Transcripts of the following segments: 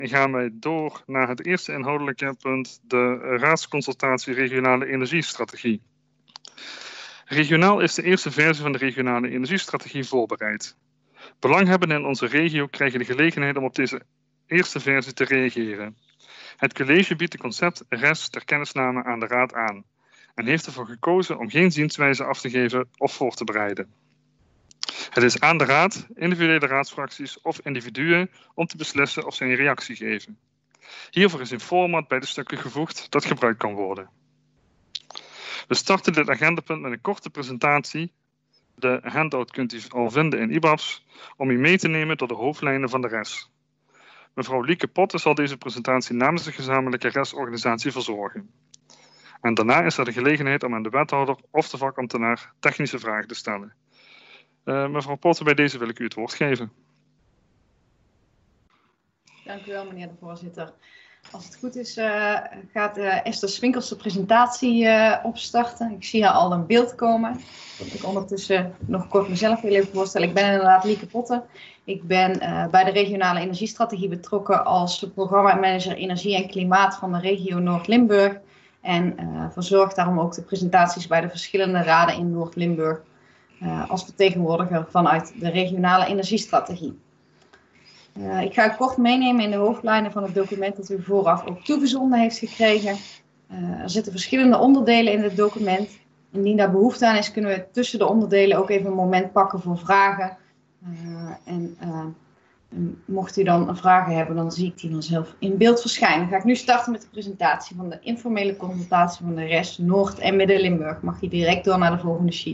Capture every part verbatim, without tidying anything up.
gaan wij door naar het eerste inhoudelijke punt, de raadsconsultatie regionale energiestrategie. Regionaal is de eerste versie van de regionale energiestrategie voorbereid. Belanghebbenden in onze regio krijgen de gelegenheid om op deze eerste versie te reageren. Het college biedt het concept R E S ter kennisname aan de Raad aan en heeft ervoor gekozen om geen zienswijze af te geven of voor te bereiden. Het is aan de Raad, individuele raadsfracties of individuen om te beslissen of zij een reactie geven. Hiervoor is een format bij de stukken gevoegd dat gebruikt kan worden. We starten dit agendapunt met een korte presentatie. De handout kunt u al vinden in I B A B S om u mee te nemen door de hoofdlijnen van de R E S. Mevrouw Lieke Potten zal deze presentatie namens de gezamenlijke R E S-organisatie verzorgen. En daarna is er de gelegenheid om aan de wethouder of de vakambtenaar technische vragen te stellen. Uh, mevrouw Potten, bij deze wil ik u het woord geven. Dank u wel, meneer de voorzitter. Als het goed is, uh, gaat uh, Esther Swinkels de presentatie uh, opstarten. Ik zie haar al in beeld komen. Ik ondertussen nog kort mezelf wil even voorstellen. Ik ben inderdaad Lieke Potten. Ik ben uh, bij de regionale energiestrategie betrokken als programmamanager energie en klimaat van de regio Noord-Limburg. En uh, verzorg daarom ook de presentaties bij de verschillende raden in Noord-Limburg uh, als vertegenwoordiger vanuit de regionale energiestrategie. Uh, ik ga u kort meenemen in de hoofdlijnen van het document dat u vooraf ook toegezonden heeft gekregen. Uh, er zitten verschillende onderdelen in het document. Indien daar behoefte aan is, kunnen we tussen de onderdelen ook even een moment pakken voor vragen. Uh, en uh, mocht u dan vragen hebben, dan zie ik die dan zelf in beeld verschijnen. Dan ga ik nu starten met de presentatie van de informele consultatie van de R E S Noord- en Midden-Limburg. Mag je direct door naar de volgende sheet.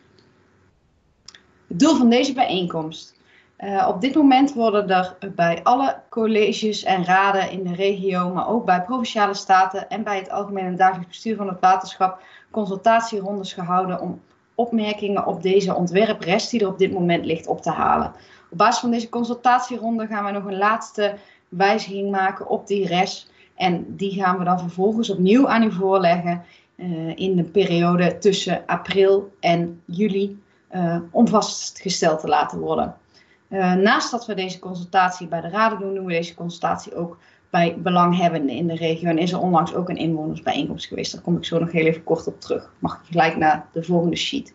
Het doel van deze bijeenkomst. Uh, op dit moment worden er bij alle colleges en raden in de regio, maar ook bij provinciale staten en bij het algemeen en dagelijks bestuur van het waterschap consultatierondes gehouden om opmerkingen op deze ontwerp-R E S die er op dit moment ligt op te halen. Op basis van deze consultatieronde gaan we nog een laatste wijziging maken op die R E S en die gaan we dan vervolgens opnieuw aan u voorleggen uh, in de periode tussen april en juli uh, om vastgesteld te laten worden. Uh, naast dat we deze consultatie bij de raden doen, doen we deze consultatie ook bij belanghebbenden in de regio. En is er onlangs ook een inwonersbijeenkomst geweest. Daar kom ik zo nog heel even kort op terug. Mag ik gelijk naar de volgende sheet.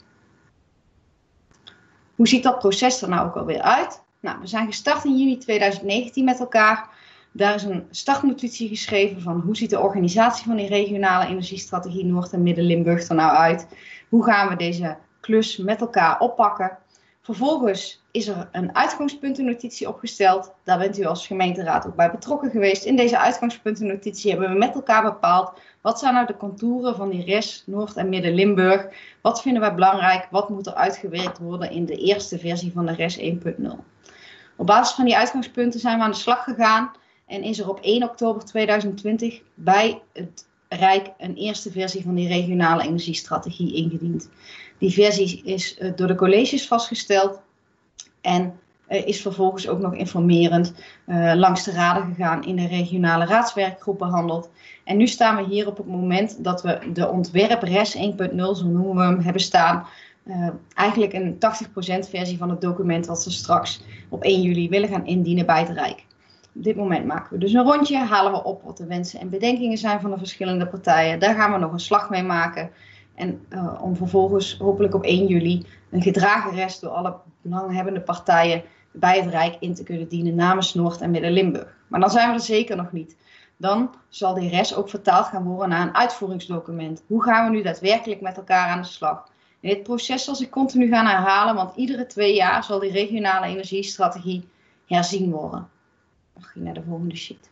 Hoe ziet dat proces er nou ook alweer uit? Nou, we zijn gestart in juni tweeduizend negentien met elkaar. Daar is een startnotitie geschreven van hoe ziet de organisatie van die regionale energiestrategie Noord- en Midden-Limburg er nou uit? Hoe gaan we deze klus met elkaar oppakken? Vervolgens is er een uitgangspuntennotitie opgesteld. Daar bent u als gemeenteraad ook bij betrokken geweest. In deze uitgangspuntennotitie hebben we met elkaar bepaald wat zijn nou de contouren van die R E S Noord- en Midden-Limburg. Wat vinden wij belangrijk? Wat moet er uitgewerkt worden in de eerste versie van de R E S één punt nul? Op basis van die uitgangspunten zijn we aan de slag gegaan en is er op één oktober tweeduizend twintig bij het Rijk een eerste versie van die regionale energiestrategie ingediend. Die versie is uh, door de colleges vastgesteld en uh, is vervolgens ook nog informerend uh, langs de raden gegaan, in de regionale raadswerkgroep behandeld. En nu staan we hier op het moment dat we de ontwerp R E S één punt nul, zo noemen we hem, hebben staan. Uh, eigenlijk een tachtig procent versie van het document wat ze straks op één juli willen gaan indienen bij het Rijk. Op dit moment maken we dus een rondje, halen we op wat de wensen en bedenkingen zijn van de verschillende partijen. Daar gaan we nog een slag mee maken. En uh, om vervolgens hopelijk op één juli een gedragen R E S door alle belanghebbende partijen bij het Rijk in te kunnen dienen namens Noord- en Midden-Limburg. Maar dan zijn we er zeker nog niet. Dan zal die R E S ook vertaald gaan worden naar een uitvoeringsdocument. Hoe gaan we nu daadwerkelijk met elkaar aan de slag? En dit proces zal zich continu gaan herhalen, want iedere twee jaar zal die regionale energiestrategie herzien worden. Mag je naar de volgende sheet.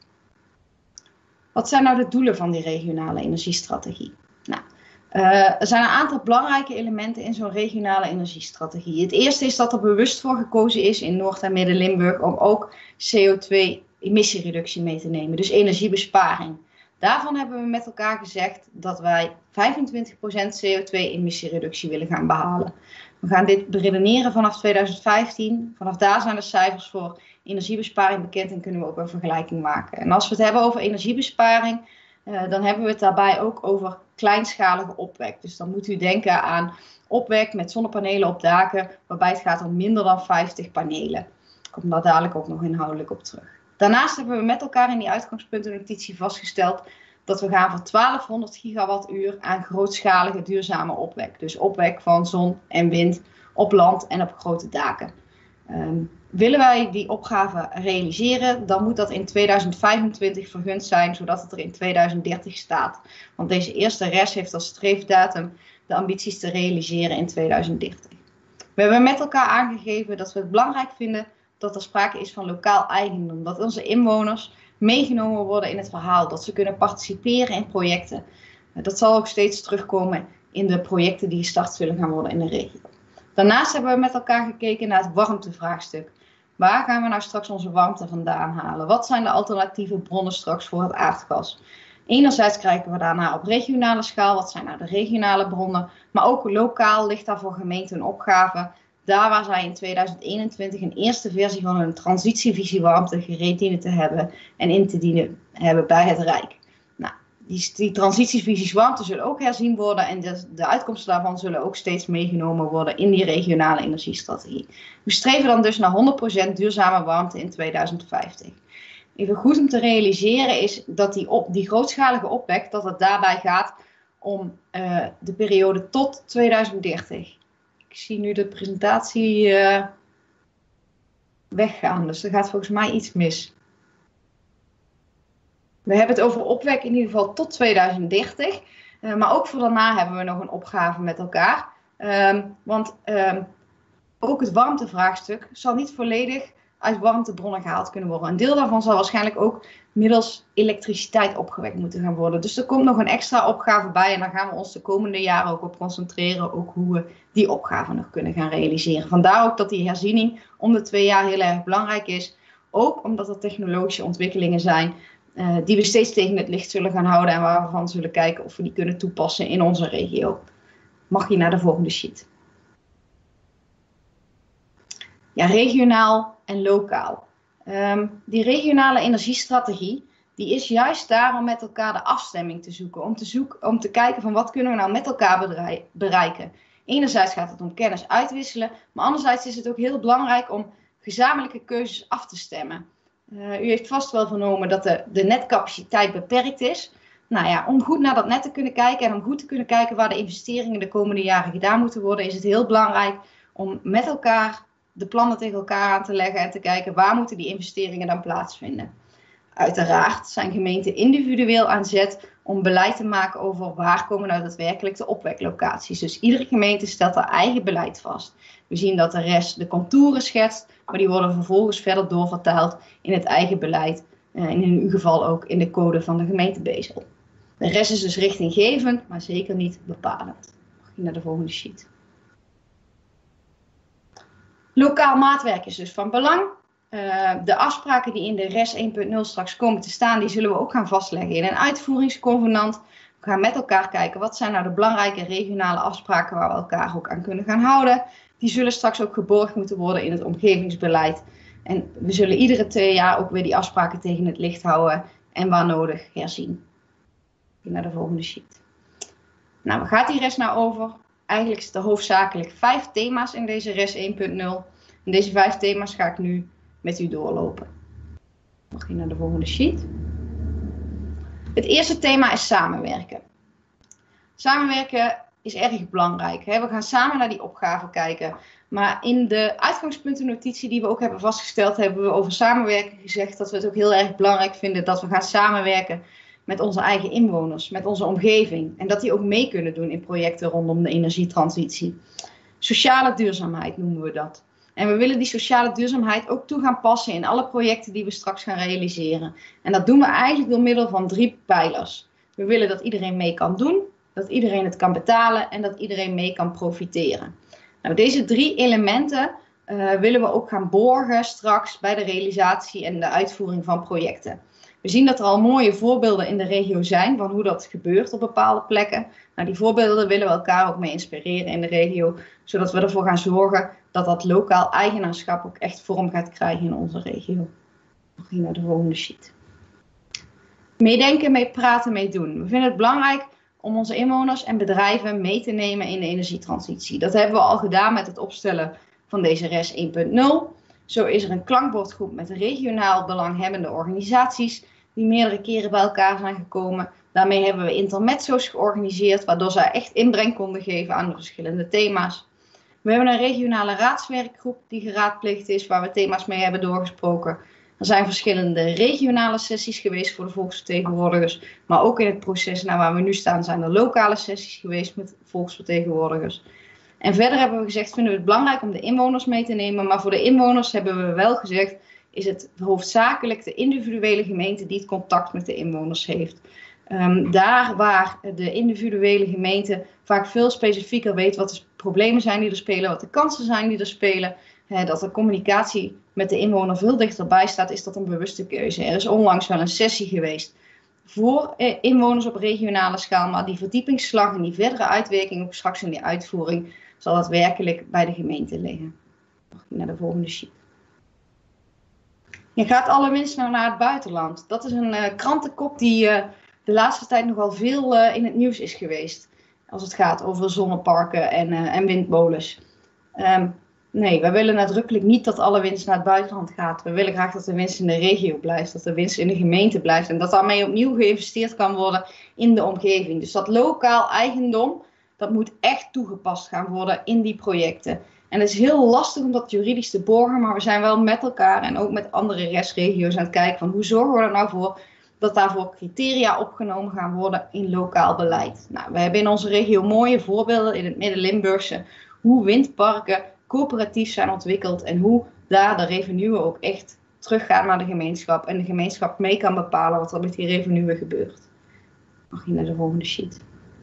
Wat zijn nou de doelen van die regionale energiestrategie? Nou, uh, er zijn een aantal belangrijke elementen in zo'n regionale energiestrategie. Het eerste is dat er bewust voor gekozen is in Noord- en Midden-Limburg om ook C O twee emissiereductie mee te nemen, dus energiebesparing. Daarvan hebben we met elkaar gezegd dat wij vijfentwintig procent C O twee emissiereductie willen gaan behalen. We gaan dit beredeneren vanaf tweeduizend vijftien. Vanaf daar zijn de cijfers voor energiebesparing bekend en kunnen we ook een vergelijking maken. En als we het hebben over energiebesparing, uh, dan hebben we het daarbij ook over kleinschalige opwek. Dus dan moet u denken aan opwek met zonnepanelen op daken, waarbij het gaat om minder dan vijftig panelen. Ik kom daar dadelijk ook nog inhoudelijk op terug. Daarnaast hebben we met elkaar in die uitgangspuntennotitie vastgesteld dat we gaan voor twaalfhonderd gigawattuur aan grootschalige duurzame opwek. Dus opwek van zon en wind op land en op grote daken. Um, willen wij die opgave realiseren, dan moet dat in tweeduizend vijfentwintig vergund zijn, zodat het er in tweeduizend dertig staat. Want deze eerste R E S heeft als streefdatum de ambities te realiseren in tweeduizend dertig. We hebben met elkaar aangegeven dat we het belangrijk vinden dat er sprake is van lokaal eigendom. Dat onze inwoners meegenomen worden in het verhaal, dat ze kunnen participeren in projecten. Dat zal ook steeds terugkomen in de projecten die gestart zullen gaan worden in de regio. Daarnaast hebben we met elkaar gekeken naar het warmtevraagstuk. Waar gaan we nou straks onze warmte vandaan halen? Wat zijn de alternatieve bronnen straks voor het aardgas? Enerzijds kijken we daarna op regionale schaal, wat zijn nou de regionale bronnen, maar ook lokaal ligt daar voor gemeenten een opgave. Daar waar zij in tweeduizend eenentwintig een eerste versie van hun transitievisie warmte gereed dienen te hebben en in te dienen hebben bij het Rijk. Nou, die, die transitievisies warmte zullen ook herzien worden en de, de uitkomsten daarvan zullen ook steeds meegenomen worden in die regionale energiestrategie. We streven dan dus naar honderd procent duurzame warmte in tweeduizend vijftig. Even goed om te realiseren is dat die, op, die grootschalige opwek, dat het daarbij gaat om uh, de periode tot tweeduizend dertig. Ik zie nu de presentatie uh, weggaan, dus er gaat volgens mij iets mis. We hebben het over opwek in ieder geval tot tweeduizend dertig, uh, maar ook voor daarna hebben we nog een opgave met elkaar. Um, want um, ook het warmtevraagstuk zal niet volledig uit warmtebronnen gehaald kunnen worden. Een deel daarvan zal waarschijnlijk ook middels elektriciteit opgewekt moeten gaan worden. Dus er komt nog een extra opgave bij en daar gaan we ons de komende jaren ook op concentreren, ook hoe we die opgave nog kunnen gaan realiseren. Vandaar ook dat die herziening om de twee jaar heel erg belangrijk is. Ook omdat er technologische ontwikkelingen zijn uh, die we steeds tegen het licht zullen gaan houden en waarvan zullen kijken of we die kunnen toepassen in onze regio. Mag je naar de volgende sheet. Ja, regionaal en lokaal. Um, die regionale energiestrategie, die is juist daar om met elkaar de afstemming te zoeken. Om te, zoeken, om te kijken van wat kunnen we nou met elkaar bereiken. Enerzijds gaat het om kennis uitwisselen, maar anderzijds is het ook heel belangrijk om gezamenlijke keuzes af te stemmen. Uh, u heeft vast wel vernomen dat de, de netcapaciteit beperkt is. Nou ja, om goed naar dat net te kunnen kijken en om goed te kunnen kijken waar de investeringen de komende jaren gedaan moeten worden, is het heel belangrijk om met elkaar de plannen tegen elkaar aan te leggen en te kijken waar moeten die investeringen dan plaatsvinden. Uiteraard zijn gemeenten individueel aan zet om beleid te maken over waar komen nou daadwerkelijk de opweklocaties. Dus iedere gemeente stelt haar eigen beleid vast. We zien dat de rest de contouren schetst, maar die worden vervolgens verder doorvertaald in het eigen beleid. En in uw geval ook in de code van de gemeente Bezel. De rest is dus richtinggevend, maar zeker niet bepalend. Mag je naar de volgende sheet. Lokaal maatwerk is dus van belang. Uh, de afspraken die in de R E S één punt nul straks komen te staan, die zullen we ook gaan vastleggen in een uitvoeringsconvenant. We gaan met elkaar kijken wat zijn nou de belangrijke regionale afspraken waar we elkaar ook aan kunnen gaan houden. Die zullen straks ook geborgd moeten worden in het omgevingsbeleid. En we zullen iedere twee jaar ook weer die afspraken tegen het licht houden en waar nodig herzien. Naar de volgende sheet. Nou, waar gaat die R E S nou over? Eigenlijk zitten er hoofdzakelijk vijf thema's in deze R E S één punt nul. En deze vijf thema's ga ik nu met u doorlopen. Mag je naar de volgende sheet. Het eerste thema is samenwerken. Samenwerken is erg belangrijk. Hè? We gaan samen naar die opgave kijken. Maar in de uitgangspuntennotitie die we ook hebben vastgesteld, hebben we over samenwerken gezegd dat we het ook heel erg belangrijk vinden dat we gaan samenwerken met onze eigen inwoners, met onze omgeving. En dat die ook mee kunnen doen in projecten rondom de energietransitie. Sociale duurzaamheid noemen we dat. En we willen die sociale duurzaamheid ook toe gaan passen in alle projecten die we straks gaan realiseren. En dat doen we eigenlijk door middel van drie pijlers. We willen dat iedereen mee kan doen, dat iedereen het kan betalen en dat iedereen mee kan profiteren. Nou, deze drie elementen uh, willen we ook gaan borgen straks bij de realisatie en de uitvoering van projecten. We zien dat er al mooie voorbeelden in de regio zijn van hoe dat gebeurt op bepaalde plekken. Nou, die voorbeelden willen we elkaar ook mee inspireren in de regio, zodat we ervoor gaan zorgen dat dat lokaal eigenaarschap ook echt vorm gaat krijgen in onze regio. Nog hier naar de volgende sheet. Meedenken, mee praten, mee doen. We vinden het belangrijk om onze inwoners en bedrijven mee te nemen in de energietransitie. Dat hebben we al gedaan met het opstellen van deze R E S één punt nul. Zo is er een klankbordgroep met regionaal belanghebbende organisaties die meerdere keren bij elkaar zijn gekomen. Daarmee hebben we intermezzo's georganiseerd, waardoor zij echt inbreng konden geven aan de verschillende thema's. We hebben een regionale raadswerkgroep die geraadpleegd is, waar we thema's mee hebben doorgesproken. Er zijn verschillende regionale sessies geweest voor de volksvertegenwoordigers, maar ook in het proces naar waar we nu staan zijn er lokale sessies geweest met volksvertegenwoordigers. En verder hebben we gezegd, vinden we het belangrijk om de inwoners mee te nemen, maar voor de inwoners hebben we wel gezegd, is het hoofdzakelijk de individuele gemeente die het contact met de inwoners heeft. Um, daar waar de individuele gemeente vaak veel specifieker weet wat de problemen zijn die er spelen, wat de kansen zijn die er spelen, hè, dat de communicatie met de inwoner veel dichterbij staat, is dat een bewuste keuze. Er is onlangs wel een sessie geweest voor eh, inwoners op regionale schaal, maar die verdiepingsslag en die verdere uitwerking ook straks in die uitvoering zal dat werkelijk bij de gemeente liggen. Mag je naar de volgende sheet. Je gaat allerminst nou naar het buitenland. Dat is een uh, krantenkop die uh, de laatste tijd nogal veel uh, in het nieuws is geweest. Als het gaat over zonneparken en, uh, en windmolens. Um, nee, wij willen nadrukkelijk niet dat alle winst naar het buitenland gaat. We willen graag dat de winst in de regio blijft. Dat de winst in de gemeente blijft. En dat daarmee opnieuw geïnvesteerd kan worden in de omgeving. Dus dat lokaal eigendom, dat moet echt toegepast gaan worden in die projecten. En het is heel lastig om dat juridisch te borgen, maar we zijn wel met elkaar en ook met andere restregio's aan het kijken van hoe zorgen we er nou voor dat daarvoor criteria opgenomen gaan worden in lokaal beleid. Nou, we hebben in onze regio mooie voorbeelden in het Midden-Limburgse hoe windparken coöperatief zijn ontwikkeld en hoe daar de revenue ook echt teruggaan naar de gemeenschap en de gemeenschap mee kan bepalen wat er met die revenue gebeurt. Mag je naar de volgende sheet.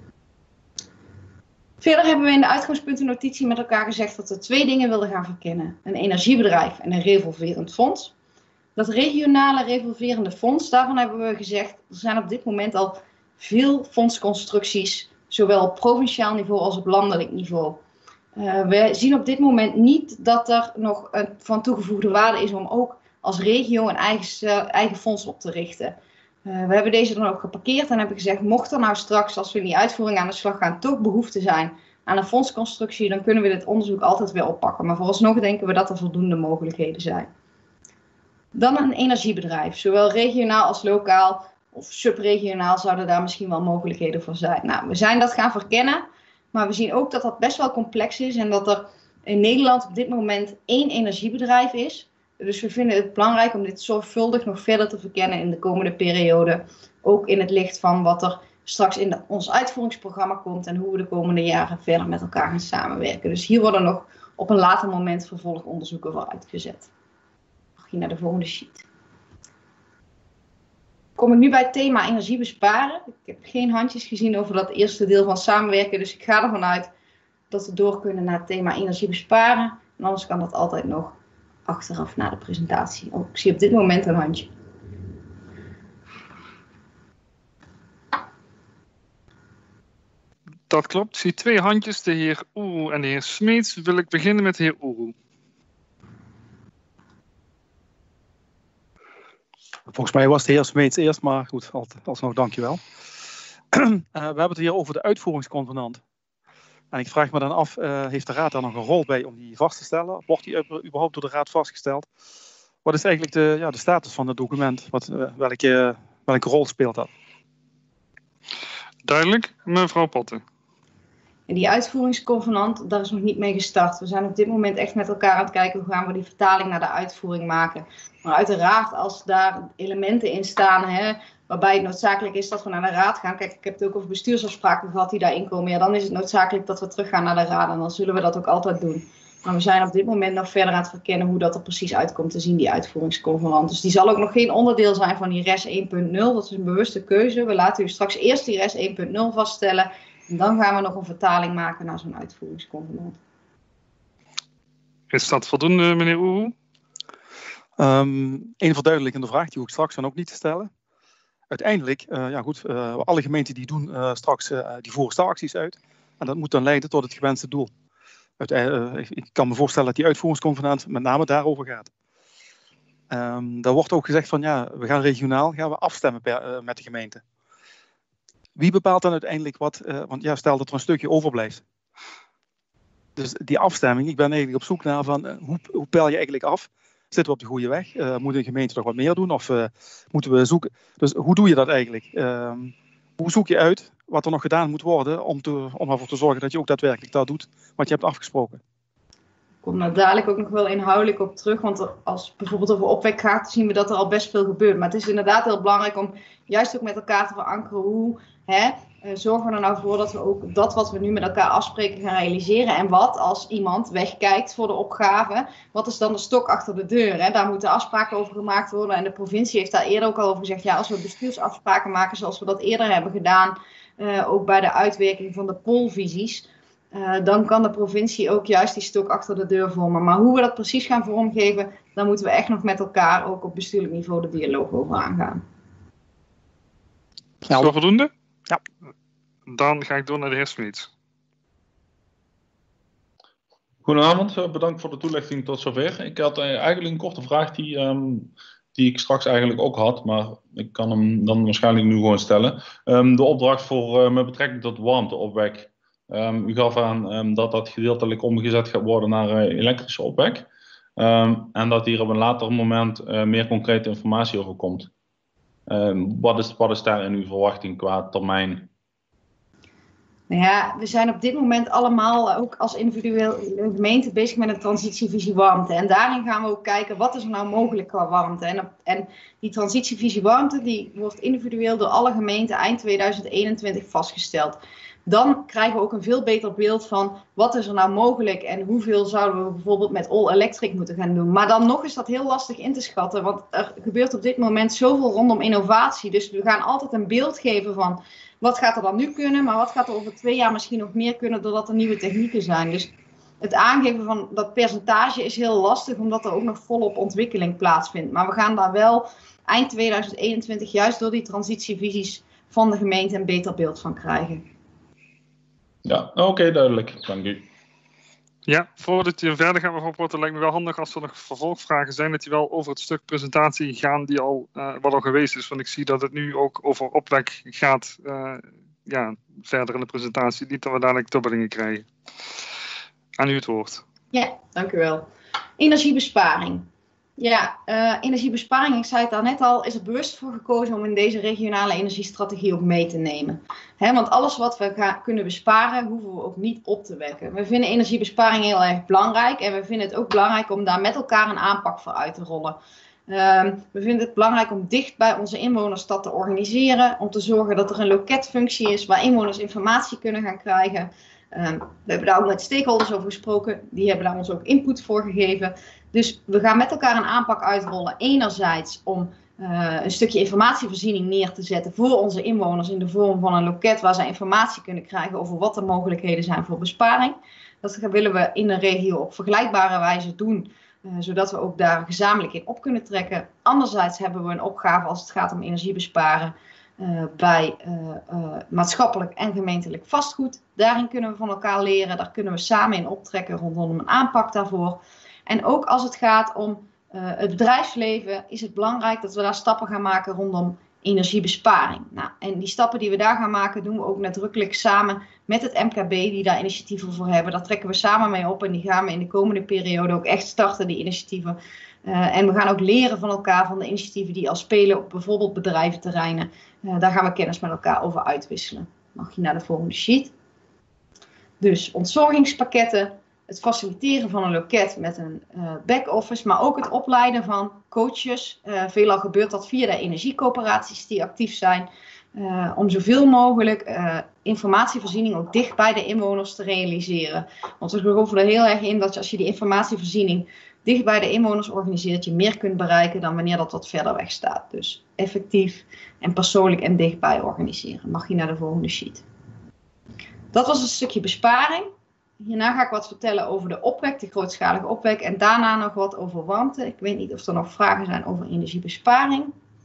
Verder hebben we in de uitgangspuntennotitie met elkaar gezegd dat we twee dingen wilden gaan verkennen. Een energiebedrijf en een revolverend fonds. Dat regionale revolverende fonds, daarvan hebben we gezegd, er zijn op dit moment al veel fondsconstructies, zowel op provinciaal niveau als op landelijk niveau. Uh, we zien op dit moment niet dat er nog een van toegevoegde waarde is om ook als regio een eigen, uh, eigen fonds op te richten. Uh, we hebben deze dan ook geparkeerd en hebben gezegd, mocht er nou straks, als we in die uitvoering aan de slag gaan, toch behoefte zijn aan een fondsconstructie, dan kunnen we dit onderzoek altijd weer oppakken. Maar vooralsnog denken we dat er voldoende mogelijkheden zijn. Dan een energiebedrijf, zowel regionaal als lokaal of subregionaal zouden daar misschien wel mogelijkheden voor zijn. Nou, we zijn dat gaan verkennen, maar we zien ook dat dat best wel complex is en dat er in Nederland op dit moment één energiebedrijf is. Dus we vinden het belangrijk om dit zorgvuldig nog verder te verkennen in de komende periode. Ook in het licht van wat er straks in de, ons uitvoeringsprogramma komt en hoe we de komende jaren verder met elkaar gaan samenwerken. Dus hier worden nog op een later moment vervolgonderzoeken voor uitgezet. Mag je naar de volgende sheet. Kom ik nu bij het thema energie besparen. Ik heb geen handjes gezien over dat eerste deel van samenwerken, dus ik ga ervan uit dat we door kunnen naar het thema energie besparen. En anders kan dat altijd nog achteraf na de presentatie. Oh, ik zie op dit moment een handje. Dat klopt. Ik zie twee handjes, de heer Oeroe en de heer Smeets. Wil ik beginnen met de heer Oeroe. Volgens mij was de heer Smeets eerst, maar goed, alsnog dankjewel. uh, we hebben het hier over de uitvoeringsconvenant. En ik vraag me dan af, uh, heeft de Raad daar nog een rol bij om die vast te stellen? Wordt die überhaupt door de Raad vastgesteld? Wat is eigenlijk de, ja, de status van het document? Wat, uh, welke, welke rol speelt dat? Duidelijk, mevrouw Potten. En die uitvoeringsconvenant, daar is nog niet mee gestart. We zijn op dit moment echt met elkaar aan het kijken hoe gaan we die vertaling naar de uitvoering maken. Maar uiteraard als daar elementen in staan, hè, waarbij het noodzakelijk is dat we naar de Raad gaan. Kijk, ik heb het ook over bestuursafspraken gehad die daarin komen. Ja, dan is het noodzakelijk dat we teruggaan naar de Raad en dan zullen we dat ook altijd doen. Maar we zijn op dit moment nog verder aan het verkennen hoe dat er precies uitkomt te zien, die uitvoeringsconvenant. Dus die zal ook nog geen onderdeel zijn van die R E S één punt nul. Dat is een bewuste keuze. We laten u straks eerst die R E S één punt nul vaststellen. En dan gaan we nog een vertaling maken naar zo'n uitvoeringsconvenant. Is dat voldoende, meneer Oeroe? Um, een verduidelijkende vraag, die hoef ik straks dan ook niet te stellen. Uiteindelijk, uh, ja goed, uh, alle gemeenten die doen uh, straks, uh, die voeren staalacties uit. En dat moet dan leiden tot het gewenste doel. Uit, uh, ik, ik kan me voorstellen dat die uitvoeringsconvenant met name daarover gaat. Um, daar wordt ook gezegd van ja, we gaan regionaal gaan we afstemmen per, uh, met de gemeente. Wie bepaalt dan uiteindelijk wat, uh, want ja, stel dat er een stukje overblijft. Dus die afstemming, ik ben eigenlijk op zoek naar van uh, hoe, hoe peil je eigenlijk af zitten we op de goede weg? Uh, moet een gemeente nog wat meer doen? Of uh, moeten we zoeken? Dus hoe doe je dat eigenlijk? Uh, hoe zoek je uit wat er nog gedaan moet worden om, te, om ervoor te zorgen dat je ook daadwerkelijk dat doet wat je hebt afgesproken? Ik kom daar dadelijk ook nog wel inhoudelijk op terug, want als het bijvoorbeeld over opwek gaat, zien we dat er al best veel gebeurt. Maar het is inderdaad heel belangrijk om juist ook met elkaar te verankeren hoe, hè, uh, zorgen we er nou voor dat we ook dat wat we nu met elkaar afspreken gaan realiseren. En wat als iemand wegkijkt voor de opgave, wat is dan de stok achter de deur? Hè? Daar moeten afspraken over gemaakt worden en de provincie heeft daar eerder ook al over gezegd, ja, als we bestuursafspraken maken zoals we dat eerder hebben gedaan, uh, ook bij de uitwerking van de poolvisies, Uh, dan kan de provincie ook juist die stok achter de deur vormen. Maar hoe we dat precies gaan vormgeven, dan moeten we echt nog met elkaar ook op bestuurlijk niveau de dialoog over aangaan. Is dat voldoende? Ja. Dan ga ik door naar de heer Smeets. Goedenavond, bedankt voor de toelichting tot zover. Ik had eigenlijk een korte vraag die, um, die ik straks eigenlijk ook had, maar ik kan hem dan waarschijnlijk nu gewoon stellen. Um, de opdracht voor uh, met betrekking tot warmteopwek. Um, u gaf aan um, dat dat gedeeltelijk omgezet gaat worden naar uh, elektrische opwek. Um, en dat hier op een later moment uh, meer concrete informatie over komt. Um, wat, is, wat is daar in uw verwachting qua termijn? Nou ja, we zijn op dit moment allemaal ook als individuele gemeente bezig met een transitievisie warmte. En daarin gaan we ook kijken wat is er nou mogelijk qua warmte. En, op, en die transitievisie warmte die wordt individueel door alle gemeenten eind tweeduizend eenentwintig vastgesteld. Dan krijgen we ook een veel beter beeld van wat is er nou mogelijk en hoeveel zouden we bijvoorbeeld met all electric moeten gaan doen. Maar dan nog is dat heel lastig in te schatten, want er gebeurt op dit moment zoveel rondom innovatie. Dus we gaan altijd een beeld geven van wat gaat er dan nu kunnen, maar wat gaat er over twee jaar misschien nog meer kunnen doordat er nieuwe technieken zijn. Dus het aangeven van dat percentage is heel lastig omdat er ook nog volop ontwikkeling plaatsvindt. Maar we gaan daar wel eind tweeduizend eenentwintig juist door die transitievisies van de gemeente een beter beeld van krijgen. Ja, oké, okay, duidelijk. Dank u. Ja, voordat je verder gaat, mevrouw Potter, lijkt me wel handig als er nog vervolgvragen zijn, dat die wel over het stuk presentatie gaan die al, uh, wat al geweest is. Want ik zie dat het nu ook over opwek gaat, uh, ja, verder in de presentatie, niet dat we dadelijk dubbelingen krijgen. Aan u het woord. Ja, dank u wel. Energiebesparing. Ja, uh, energiebesparing, ik zei het daarnet al, is er bewust voor gekozen om in deze regionale energiestrategie ook mee te nemen. He, want alles wat we gaan, kunnen besparen, hoeven we ook niet op te wekken. We vinden energiebesparing heel erg belangrijk en we vinden het ook belangrijk om daar met elkaar een aanpak voor uit te rollen. Uh, we vinden het belangrijk om dicht bij onze inwoners dat te organiseren, om te zorgen dat er een loketfunctie is waar inwoners informatie kunnen gaan krijgen. Uh, we hebben daar ook met stakeholders over gesproken, die hebben daar ons ook input voor gegeven. Dus we gaan met elkaar een aanpak uitrollen. Enerzijds om uh, een stukje informatievoorziening neer te zetten voor onze inwoners in de vorm van een loket waar zij informatie kunnen krijgen over wat de mogelijkheden zijn voor besparing. Dat willen we in de regio op vergelijkbare wijze doen, uh, zodat we ook daar gezamenlijk in op kunnen trekken. Anderzijds hebben we een opgave als het gaat om energiebesparen uh, bij uh, uh, maatschappelijk en gemeentelijk vastgoed. Daarin kunnen we van elkaar leren, daar kunnen we samen in optrekken rondom een aanpak daarvoor. En ook als het gaat om uh, het bedrijfsleven is het belangrijk dat we daar stappen gaan maken rondom energiebesparing. Nou, en die stappen die we daar gaan maken doen we ook nadrukkelijk samen met het M K B die daar initiatieven voor hebben. Daar trekken we samen mee op en die gaan we in de komende periode ook echt starten, die initiatieven. Uh, en we gaan ook leren van elkaar van de initiatieven die al spelen op bijvoorbeeld bedrijventerreinen. Uh, daar gaan we kennis met elkaar over uitwisselen. Mag je naar de volgende sheet. Dus ontzorgingspakketten. Het faciliteren van een loket met een uh, back-office, maar ook het opleiden van coaches. Uh, veelal gebeurt dat via de energiecoöperaties die actief zijn. Uh, om zoveel mogelijk uh, informatievoorziening ook dicht bij de inwoners te realiseren. Want we geloven er heel erg in dat als je die informatievoorziening dicht bij de inwoners organiseert, je meer kunt bereiken dan wanneer dat wat verder weg staat. Dus effectief en persoonlijk en dichtbij organiseren. Mag je naar de volgende sheet. Dat was een stukje besparing. Hierna ga ik wat vertellen over de opwek, de grootschalige opwek. En daarna nog wat over warmte. Ik weet niet of er nog vragen zijn over energiebesparing.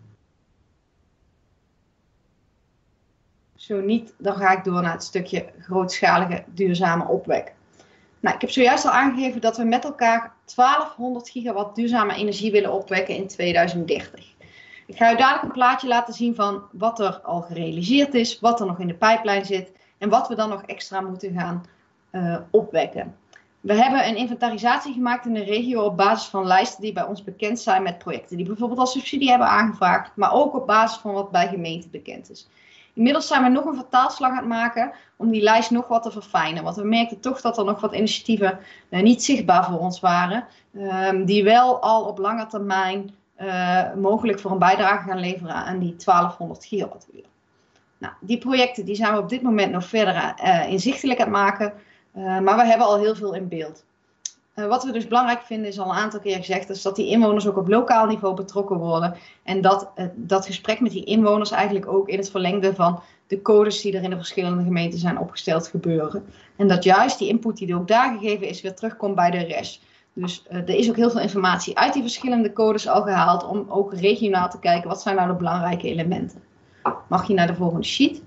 Zo niet, dan ga ik door naar het stukje grootschalige duurzame opwek. Nou, ik heb zojuist al aangegeven dat we met elkaar twaalfhonderd gigawatt duurzame energie willen opwekken in tweeduizend dertig. Ik ga u dadelijk een plaatje laten zien van wat er al gerealiseerd is, wat er nog in de pijplijn zit en wat we dan nog extra moeten gaan Uh, opwekken. We hebben een inventarisatie gemaakt in de regio op basis van lijsten die bij ons bekend zijn met projecten die bijvoorbeeld al subsidie hebben aangevraagd, maar ook op basis van wat bij gemeenten bekend is. Inmiddels zijn we nog een vertaalslag aan het maken om die lijst nog wat te verfijnen. Want we merkten toch dat er nog wat initiatieven uh, niet zichtbaar voor ons waren. Um, die wel al op lange termijn uh, mogelijk voor een bijdrage gaan leveren aan die twaalfhonderd gigawattuur. Nou, die projecten die zijn we op dit moment nog verder uh, inzichtelijk aan het maken. Uh, maar we hebben al heel veel in beeld. Uh, wat we dus belangrijk vinden is al een aantal keer gezegd, is dat die inwoners ook op lokaal niveau betrokken worden. En dat uh, dat gesprek met die inwoners eigenlijk ook in het verlengde van de codes die er in de verschillende gemeenten zijn opgesteld gebeuren. En dat juist die input die er ook daar gegeven is weer terugkomt bij de rest. Dus uh, er is ook heel veel informatie uit die verschillende codes al gehaald om ook regionaal te kijken wat zijn nou de belangrijke elementen. Mag je naar de volgende sheet.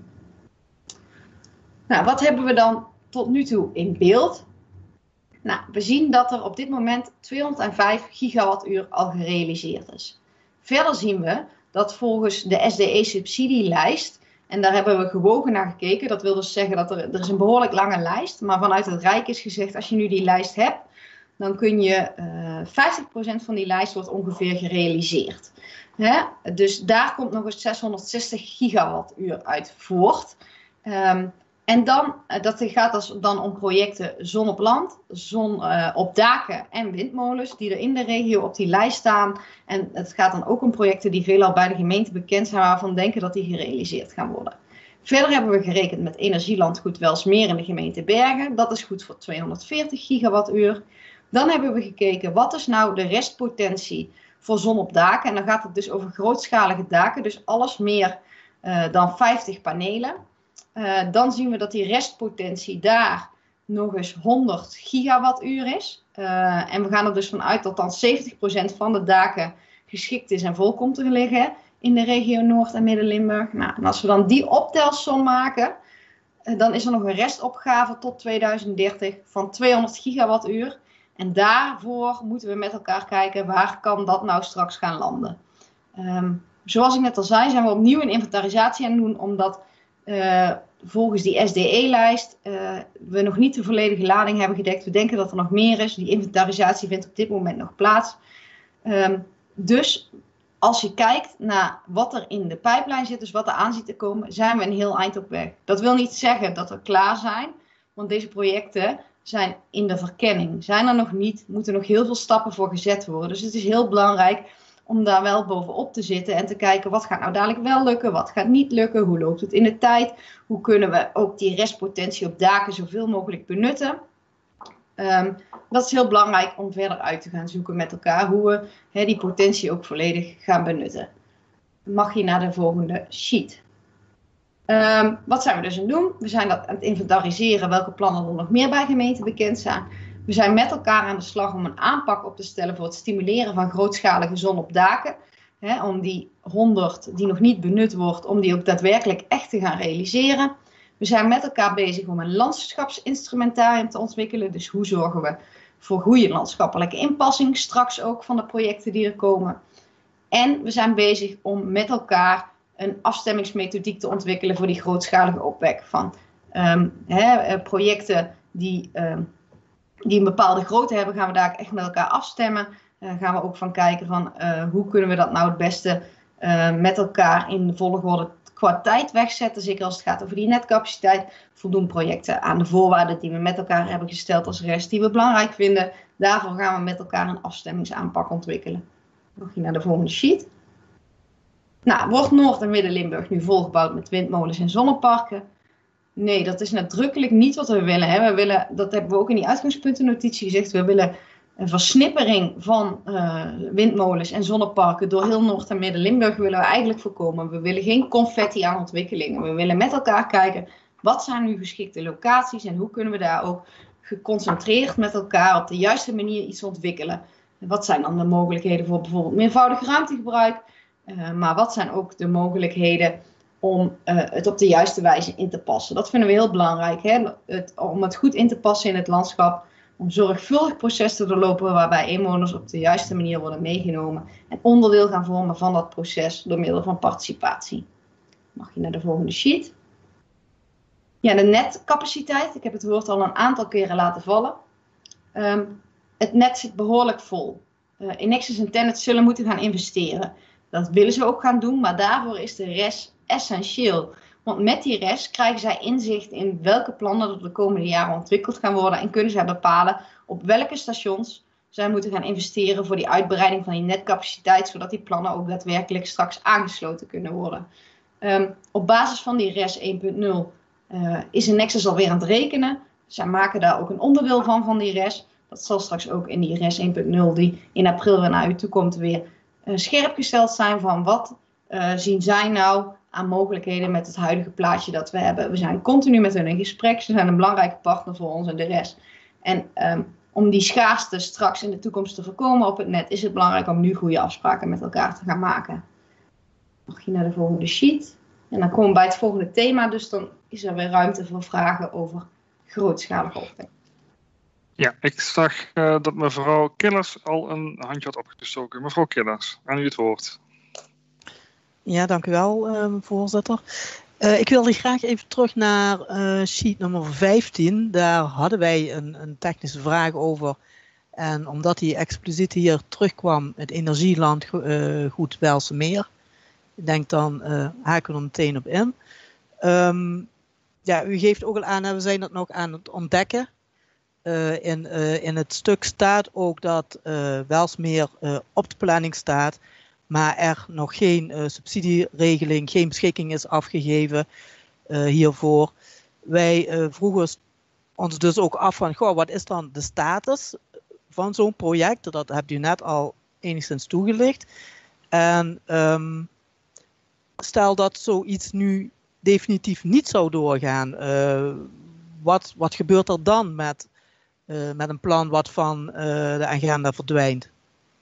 Nou, wat hebben we dan tot nu toe in beeld? Nou, we zien dat er op dit moment tweehonderdvijf gigawattuur al gerealiseerd is. Verder zien we dat volgens de S D E-subsidielijst, en daar hebben we gewogen naar gekeken, dat wil dus zeggen dat er, er is een behoorlijk lange lijst, maar vanuit het Rijk is gezegd, als je nu die lijst hebt, dan kun je uh, vijftig procent van die lijst wordt ongeveer gerealiseerd. Hè? Dus daar komt nog eens zeshonderdzestig gigawattuur uit voort. Um, En dan, dat gaat dus dan om projecten zon op land, zon uh, op daken en windmolens die er in de regio op die lijst staan. En het gaat dan ook om projecten die veelal bij de gemeente bekend zijn, waarvan denken dat die gerealiseerd gaan worden. Verder hebben we gerekend met Energielandgoed Welsmeer in de gemeente Bergen. Dat is goed voor tweehonderdveertig gigawattuur. Dan hebben we gekeken, wat is nou de restpotentie voor zon op daken? En dan gaat het dus over grootschalige daken, dus alles meer uh, dan vijftig panelen. Uh, dan zien we dat die restpotentie daar nog eens honderd gigawattuur is. Uh, en we gaan er dus vanuit dat dan zeventig procent van de daken geschikt is en vol komt te liggen in de regio Noord- en Midden-Limburg. Nou, en als we dan die optelsom maken, uh, dan is er nog een restopgave tot tweeduizend dertig van tweehonderd gigawattuur. En daarvoor moeten we met elkaar kijken, waar kan dat nou straks gaan landen. Um, zoals ik net al zei, zijn we opnieuw een inventarisatie aan het doen, omdat Uh, volgens die S D E-lijst uh, we nog niet de volledige lading hebben gedekt. We denken dat er nog meer is. Die inventarisatie vindt op dit moment nog plaats. Um, dus als je kijkt naar wat er in de pijplijn zit, dus wat er aan zit te komen, zijn we een heel eind op weg. Dat wil niet zeggen dat we klaar zijn, want deze projecten zijn in de verkenning. Zijn er nog niet, moeten nog heel veel stappen voor gezet worden. Dus het is heel belangrijk om daar wel bovenop te zitten en te kijken, wat gaat nou dadelijk wel lukken, wat gaat niet lukken, hoe loopt het in de tijd, hoe kunnen we ook die restpotentie op daken zoveel mogelijk benutten. Um, dat is heel belangrijk om verder uit te gaan zoeken met elkaar, hoe we he, die potentie ook volledig gaan benutten. Mag je naar de volgende sheet. Um, wat zijn we dus aan het doen? We zijn dat aan het inventariseren welke plannen er nog meer bij gemeenten bekend zijn. We zijn met elkaar aan de slag om een aanpak op te stellen voor het stimuleren van grootschalige zon op daken. Hè, om die honderd die nog niet benut wordt, om die ook daadwerkelijk echt te gaan realiseren. We zijn met elkaar bezig om een landschapsinstrumentarium te ontwikkelen. Dus hoe zorgen we voor goede landschappelijke inpassing straks ook van de projecten die er komen. En we zijn bezig om met elkaar een afstemmingsmethodiek te ontwikkelen voor die grootschalige opwek van um, hè, projecten die... Um, die een bepaalde grootte hebben, gaan we daar echt met elkaar afstemmen. Uh, gaan we ook van kijken van uh, hoe kunnen we dat nou het beste uh, met elkaar in de volgorde qua tijd wegzetten. Zeker als het gaat over die netcapaciteit. Voldoen projecten aan de voorwaarden die we met elkaar hebben gesteld als rest die we belangrijk vinden. Daarvoor gaan we met elkaar een afstemmingsaanpak ontwikkelen. Mag je naar de volgende sheet. Nou, wordt Noord- en Midden-Limburg nu volgebouwd met windmolens en zonneparken? Nee, dat is nadrukkelijk niet wat we willen. Hè. We willen, dat hebben we ook in die uitgangspuntennotitie gezegd. We willen een versnippering van uh, windmolens en zonneparken door heel Noord- en Midden-Limburg willen we eigenlijk voorkomen. We willen geen confetti aan ontwikkelingen. We willen met elkaar kijken, wat zijn nu geschikte locaties en hoe kunnen we daar ook geconcentreerd met elkaar op de juiste manier iets ontwikkelen. Wat zijn dan de mogelijkheden voor bijvoorbeeld meervoudig ruimtegebruik? Uh, maar wat zijn ook de mogelijkheden om uh, het op de juiste wijze in te passen. Dat vinden we heel belangrijk. Hè? Het, om het goed in te passen in het landschap. Om zorgvuldig proces te doorlopen waarbij inwoners op de juiste manier worden meegenomen. En onderdeel gaan vormen van dat proces door middel van participatie. Mag je naar de volgende sheet. Ja, de netcapaciteit. Ik heb het woord al een aantal keren laten vallen. Um, het net zit behoorlijk vol. Uh, Enexis en Tennet zullen moeten gaan investeren. Dat willen ze ook gaan doen, maar daarvoor is de R E S essentieel. Want met die R E S krijgen zij inzicht in welke plannen er de komende jaren ontwikkeld gaan worden en kunnen zij bepalen op welke stations zij moeten gaan investeren voor die uitbreiding van die netcapaciteit, zodat die plannen ook daadwerkelijk straks aangesloten kunnen worden. Um, op basis van die R E S één punt nul uh, is Enexis alweer aan het rekenen. Zij maken daar ook een onderdeel van, van die R E S. Dat zal straks ook in die R E S één punt nul die in april weer naar u toe komt weer uh, scherp gesteld zijn van wat uh, zien zij nou aan mogelijkheden met het huidige plaatje dat we hebben. We zijn continu met hun in gesprek. Ze zijn een belangrijke partner voor ons en de rest. En um, om die schaarste straks in de toekomst te voorkomen op het net is het belangrijk om nu goede afspraken met elkaar te gaan maken. Mag je naar de volgende sheet. En dan komen we bij het volgende thema. Dus dan is er weer ruimte voor vragen over grootschalige opwekking. Ja, ik zag uh, dat mevrouw Killers al een handje had opgestoken. Mevrouw Killers, aan u het woord. Ja, dank u wel, uh, voorzitter. Uh, ik wilde graag even terug naar uh, sheet nummer vijftien. Daar hadden wij een, een technische vraag over. En omdat die expliciet hier terugkwam, het energielandgoed uh, Welsemeer. Ik denk dan, uh, haken we er meteen op in. Um, ja, u geeft ook al aan, we zijn dat nog aan het ontdekken. Uh, in, uh, in het stuk staat ook dat uh, Welsemeer uh, op de planning staat. Maar er nog geen uh, subsidieregeling, geen beschikking is afgegeven uh, hiervoor. Wij uh, vroegen ons dus ook af van, goh, wat is dan de status van zo'n project? Dat hebt u net al enigszins toegelicht. En um, stel dat zoiets nu definitief niet zou doorgaan, uh, wat, wat gebeurt er dan met, uh, met een plan wat van uh, de agenda verdwijnt?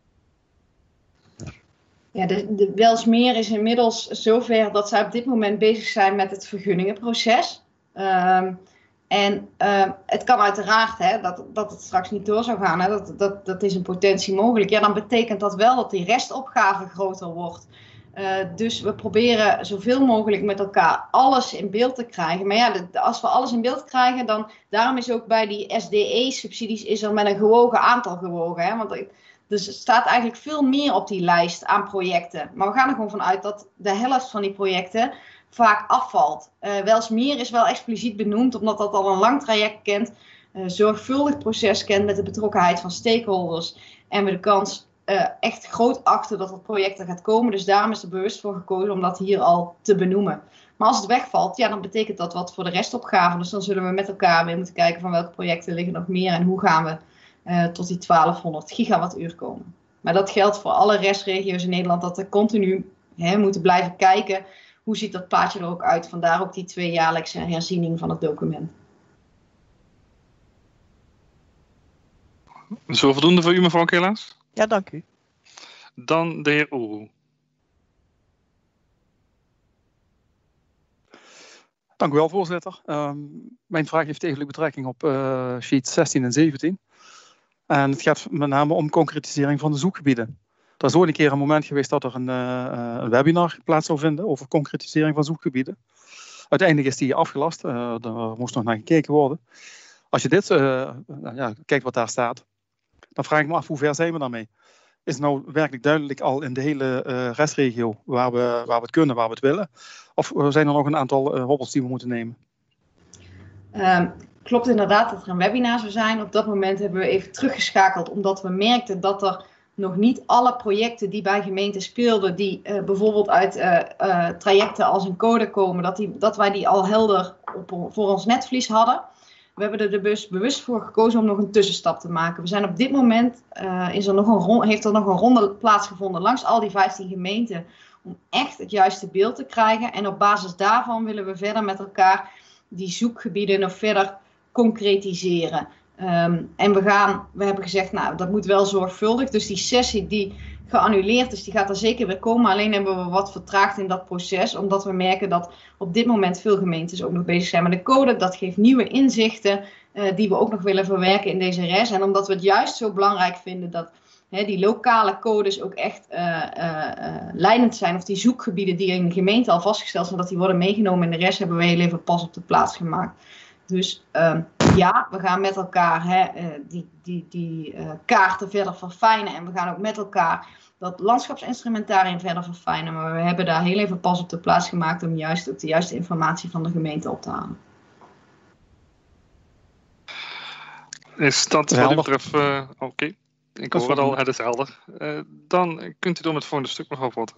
Ja, de, de Welsemeer is inmiddels zover dat zij op dit moment bezig zijn met het vergunningenproces. Um, en uh, het kan uiteraard hè, dat, dat het straks niet door zou gaan. Hè, dat, dat, dat is een potentie mogelijk. Ja, dan betekent dat wel dat die restopgave groter wordt. Uh, dus we proberen zoveel mogelijk met elkaar alles in beeld te krijgen. Maar ja, de, als we alles in beeld krijgen, dan daarom is ook bij die S D E-subsidies is er met een gewogen aantal gewogen. Hè, want ik, Dus er staat eigenlijk veel meer op die lijst aan projecten. Maar we gaan er gewoon vanuit dat de helft van die projecten vaak afvalt. Uh, Welsemeer is wel expliciet benoemd, omdat dat al een lang traject kent. Een zorgvuldig proces kent met de betrokkenheid van stakeholders. En we de kans uh, echt groot achten dat het project er gaat komen. Dus daarom is er bewust voor gekozen om dat hier al te benoemen. Maar als het wegvalt, ja, dan betekent dat wat voor de restopgave. Dus dan zullen we met elkaar weer moeten kijken van welke projecten liggen nog meer en hoe gaan we Uh, tot die twaalfhonderd gigawattuur komen. Maar dat geldt voor alle restregio's in Nederland, dat we continu hè, moeten blijven kijken hoe ziet dat plaatje er ook uit. Vandaar ook die tweejaarlijkse herziening van het document. Zo voldoende voor u, mevrouw Killers? Ja, dank u. Dan de heer Oeroe. Dank u wel, voorzitter. Um, mijn vraag heeft eigenlijk betrekking op uh, sheet zestien en zeventien. En het gaat met name om concretisering van de zoekgebieden. Er is ooit een keer een moment geweest dat er een, uh, een webinar plaats zou vinden over concretisering van zoekgebieden. Uiteindelijk is die afgelast, uh, er moest nog naar gekeken worden. Als je dit uh, ja, kijkt wat daar staat, dan vraag ik me af hoe ver zijn we daarmee. Is het nou werkelijk duidelijk al in de hele uh, restregio waar we, waar we het kunnen, waar we het willen? Of zijn er nog een aantal uh, hobbels die we moeten nemen? Um. Klopt inderdaad dat er een webinar zou zijn. Op dat moment hebben we even teruggeschakeld omdat we merkten dat er nog niet alle projecten die bij gemeenten speelden, die uh, bijvoorbeeld uit uh, uh, trajecten als een code komen, dat, die, dat wij die al helder op, voor ons netvlies hadden. We hebben er dus bewust voor gekozen om nog een tussenstap te maken. We zijn op dit moment, uh, is er nog een ronde, heeft er nog een ronde plaatsgevonden langs al die vijftien gemeenten om echt het juiste beeld te krijgen. En op basis daarvan willen we verder met elkaar die zoekgebieden nog verder concretiseren. Um, en we gaan, we hebben gezegd, nou, dat moet wel zorgvuldig. Dus die sessie die geannuleerd is, die gaat er zeker weer komen. Alleen hebben we wat vertraagd in dat proces, omdat we merken dat op dit moment veel gemeentes ook nog bezig zijn met de code. Dat geeft nieuwe inzichten uh, die we ook nog willen verwerken in deze R E S. En omdat we het juist zo belangrijk vinden dat hè, die lokale codes ook echt uh, uh, uh, leidend zijn, of die zoekgebieden die in de gemeente al vastgesteld zijn, dat die worden meegenomen in de R E S, hebben we heel even pas op de plaats gemaakt. Dus uh, ja, we gaan met elkaar hè, die, die, die uh, kaarten verder verfijnen. En we gaan ook met elkaar dat landschapsinstrumentarium verder verfijnen. Maar we hebben daar heel even pas op de plaats gemaakt om juist ook de juiste informatie van de gemeente op te halen. Is dat wat u betreft... Uh, Oké, okay. Ik hoor het al, het is helder. Uh, dan kunt u door met het volgende stuk nog opvatten.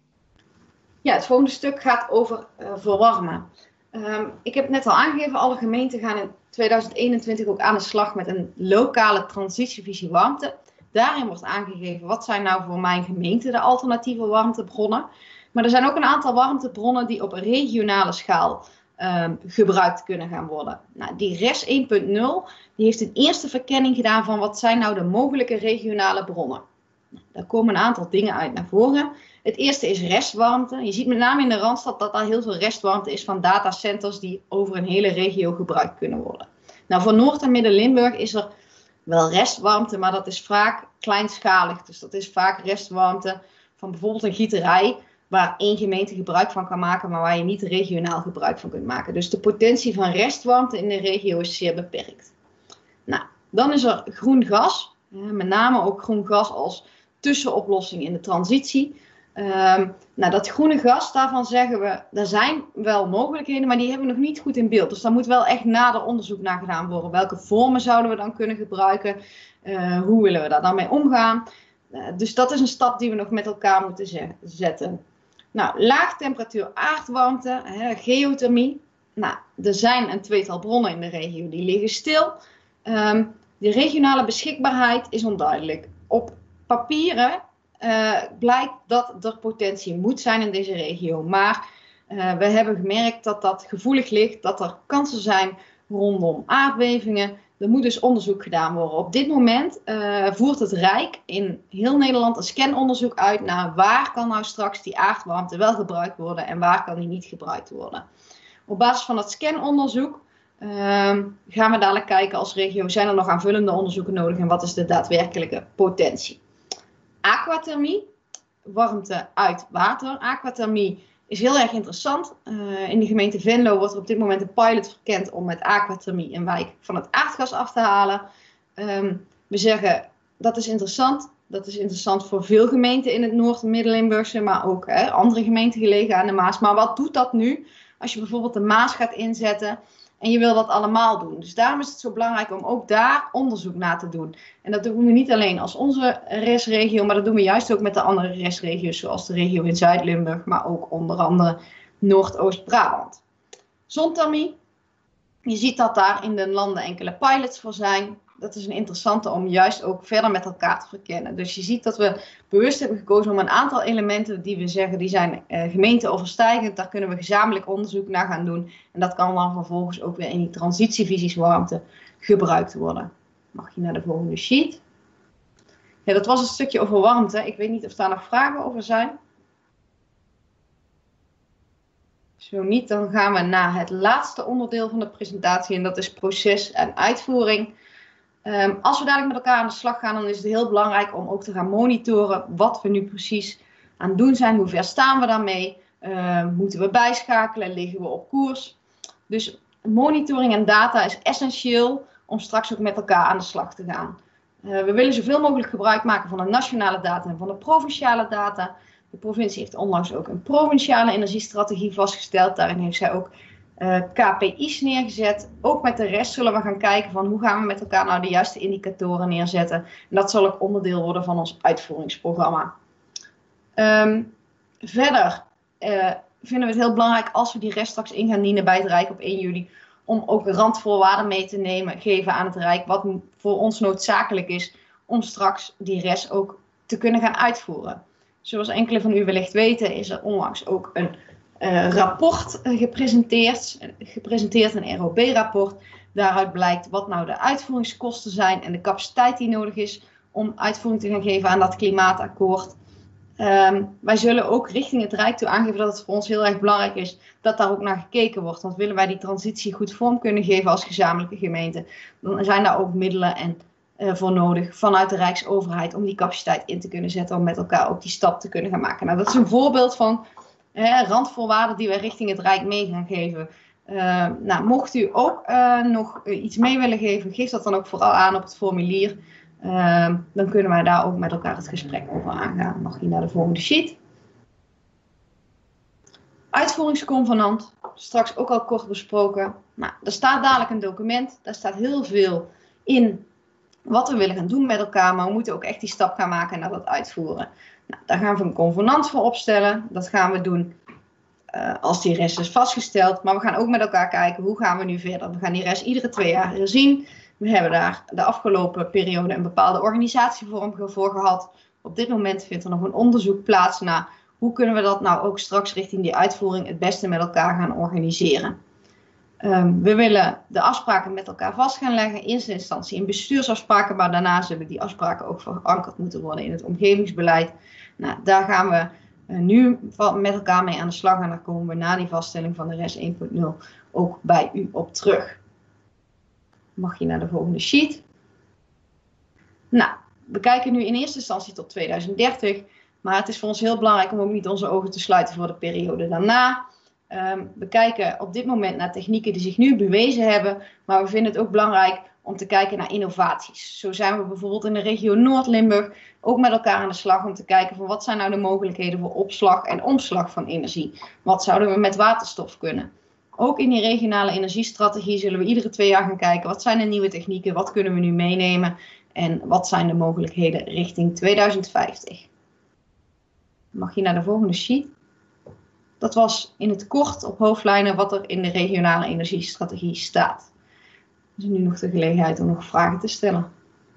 Ja, het volgende stuk gaat over uh, verwarmen. Um, ik heb het net al aangegeven, alle gemeenten gaan in tweeduizend eenentwintig ook aan de slag met een lokale transitievisie warmte. Daarin wordt aangegeven wat zijn nou voor mijn gemeente de alternatieve warmtebronnen. Maar er zijn ook een aantal warmtebronnen die op een regionale schaal um, gebruikt kunnen gaan worden. Nou, die R E S één punt nul die heeft een eerste verkenning gedaan van wat zijn nou de mogelijke regionale bronnen. Nou, daar komen een aantal dingen uit naar voren. Het eerste is restwarmte. Je ziet met name in de Randstad dat daar heel veel restwarmte is van datacenters die over een hele regio gebruikt kunnen worden. Nou, voor Noord- en Midden-Limburg is er wel restwarmte, maar dat is vaak kleinschalig. Dus dat is vaak restwarmte van bijvoorbeeld een gieterij waar één gemeente gebruik van kan maken, maar waar je niet regionaal gebruik van kunt maken. Dus de potentie van restwarmte in de regio is zeer beperkt. Nou, dan is er groen gas. Met name ook groen gas als tussenoplossing in de transitie. Um, nou, dat groene gas, daarvan zeggen we, er zijn wel mogelijkheden, maar die hebben we nog niet goed in beeld. Dus daar moet wel echt nader onderzoek naar gedaan worden. Welke vormen zouden we dan kunnen gebruiken? Uh, hoe willen we daar dan mee omgaan? Uh, dus dat is een stap die we nog met elkaar moeten ze- zetten. Nou, laagtemperatuur aardwarmte, hè, geothermie. Nou, er zijn een tweetal bronnen in de regio die liggen stil. Um, de regionale beschikbaarheid is onduidelijk. Op papieren Uh, blijkt dat er potentie moet zijn in deze regio. Maar uh, we hebben gemerkt dat dat gevoelig ligt, dat er kansen zijn rondom aardbevingen. Er moet dus onderzoek gedaan worden. Op dit moment uh, voert het Rijk in heel Nederland een scanonderzoek uit naar waar kan nou straks die aardwarmte wel gebruikt worden en waar kan die niet gebruikt worden. Op basis van dat scanonderzoek uh, gaan we dadelijk kijken als regio, zijn er nog aanvullende onderzoeken nodig en wat is de daadwerkelijke potentie. Aquathermie, warmte uit water. Aquathermie is heel erg interessant. Uh, in de gemeente Venlo wordt er op dit moment een pilot verkend om met aquathermie een wijk van het aardgas af te halen. Um, we zeggen dat is interessant. Dat is interessant voor veel gemeenten in het Noord- en Midden-Limburgse, maar ook hè, andere gemeenten gelegen aan de Maas. Maar wat doet dat nu als je bijvoorbeeld de Maas gaat inzetten en je wil dat allemaal doen? Dus daarom is het zo belangrijk om ook daar onderzoek naar te doen. En dat doen we niet alleen als onze R E S-regio, maar dat doen we juist ook met de andere R E S-regio's, zoals de regio in Zuid-Limburg, maar ook onder andere Noordoost-Brabant. Zonthermie, je ziet dat daar in de landen enkele pilots voor zijn. Dat is een interessante om juist ook verder met elkaar te verkennen. Dus je ziet dat we bewust hebben gekozen om een aantal elementen die we zeggen, die zijn uh, gemeenteoverstijgend. Daar kunnen we gezamenlijk onderzoek naar gaan doen. En dat kan dan vervolgens ook weer in die transitievisies warmte gebruikt worden. Mag je naar de volgende sheet. Ja, dat was een stukje over warmte. Ik weet niet of daar nog vragen over zijn. Zo niet, dan gaan we naar het laatste onderdeel van de presentatie en dat is proces en uitvoering. Um, als we dadelijk met elkaar aan de slag gaan, dan is het heel belangrijk om ook te gaan monitoren wat we nu precies aan het doen zijn. Hoe ver staan we daarmee? Uh, moeten we bijschakelen? Liggen we op koers? Dus monitoring en data is essentieel om straks ook met elkaar aan de slag te gaan. Uh, we willen zoveel mogelijk gebruik maken van de nationale data en van de provinciale data. De provincie heeft onlangs ook een provinciale energiestrategie vastgesteld. Daarin heeft zij ook uh, K P I's neergezet. Ook met de rest zullen we gaan kijken van hoe gaan we met elkaar nou de juiste indicatoren neerzetten. En dat zal ook onderdeel worden van ons uitvoeringsprogramma. Um, verder uh, vinden we het heel belangrijk als we die rest straks in gaan dienen bij het Rijk op één juli. Om ook randvoorwaarden mee te nemen, geven aan het Rijk wat voor ons noodzakelijk is om straks die rest ook te kunnen gaan uitvoeren. Zoals enkele van u wellicht weten is er onlangs ook een uh, rapport uh, gepresenteerd, gepresenteerd, een R O B-rapport. Daaruit blijkt wat nou de uitvoeringskosten zijn en de capaciteit die nodig is om uitvoering te gaan geven aan dat klimaatakkoord. Um, wij zullen ook richting het Rijk toe aangeven dat het voor ons heel erg belangrijk is dat daar ook naar gekeken wordt. Want willen wij die transitie goed vorm kunnen geven als gezamenlijke gemeente, dan zijn daar ook middelen en Uh, voor nodig vanuit de Rijksoverheid om die capaciteit in te kunnen zetten om met elkaar ook die stap te kunnen gaan maken. Nou, dat is een voorbeeld van uh, randvoorwaarden die wij richting het Rijk mee gaan geven Uh, nou, mocht u ook uh, nog uh, iets mee willen geven, geef dat dan ook vooral aan op het formulier. Uh, dan kunnen wij daar ook met elkaar het gesprek over aangaan. Mag je naar de volgende sheet. Uitvoeringsconvenant, straks ook al kort besproken. Nou, er staat dadelijk een document, daar staat heel veel in wat we willen gaan doen met elkaar, maar we moeten ook echt die stap gaan maken naar dat uitvoeren. Nou, daar gaan we een convenant voor opstellen, dat gaan we doen uh, als die rest is vastgesteld, maar we gaan ook met elkaar kijken hoe gaan we nu verder. We gaan die rest iedere twee jaar herzien. We hebben daar de afgelopen periode een bepaalde organisatievorm voor gehad. Op dit moment vindt er nog een onderzoek plaats naar hoe kunnen we dat nou ook straks richting die uitvoering het beste met elkaar gaan organiseren. Um, we willen de afspraken met elkaar vast gaan leggen. In eerste instantie in bestuursafspraken, maar daarna zullen die afspraken ook verankerd moeten worden in het omgevingsbeleid. Nou, daar gaan we uh, nu met elkaar mee aan de slag en daar komen we na die vaststelling van de R E S één punt nul ook bij u op terug. Mag je naar de volgende sheet. Nou, we kijken nu in eerste instantie tot tweeduizend dertig. Maar het is voor ons heel belangrijk om ook niet onze ogen te sluiten voor de periode daarna. Um, we kijken op dit moment naar technieken die zich nu bewezen hebben. Maar we vinden het ook belangrijk om te kijken naar innovaties. Zo zijn we bijvoorbeeld in de regio Noord-Limburg ook met elkaar aan de slag om te kijken van wat zijn nou de mogelijkheden voor opslag en omslag van energie. Wat zouden we met waterstof kunnen? Ook in die regionale energiestrategie zullen we iedere twee jaar gaan kijken wat zijn de nieuwe technieken, wat kunnen we nu meenemen en wat zijn de mogelijkheden richting tweeduizend vijftig. Mag je naar de volgende sheet. Dat was in het kort op hoofdlijnen wat er in de regionale energiestrategie staat. Dus nu nog de gelegenheid om nog vragen te stellen.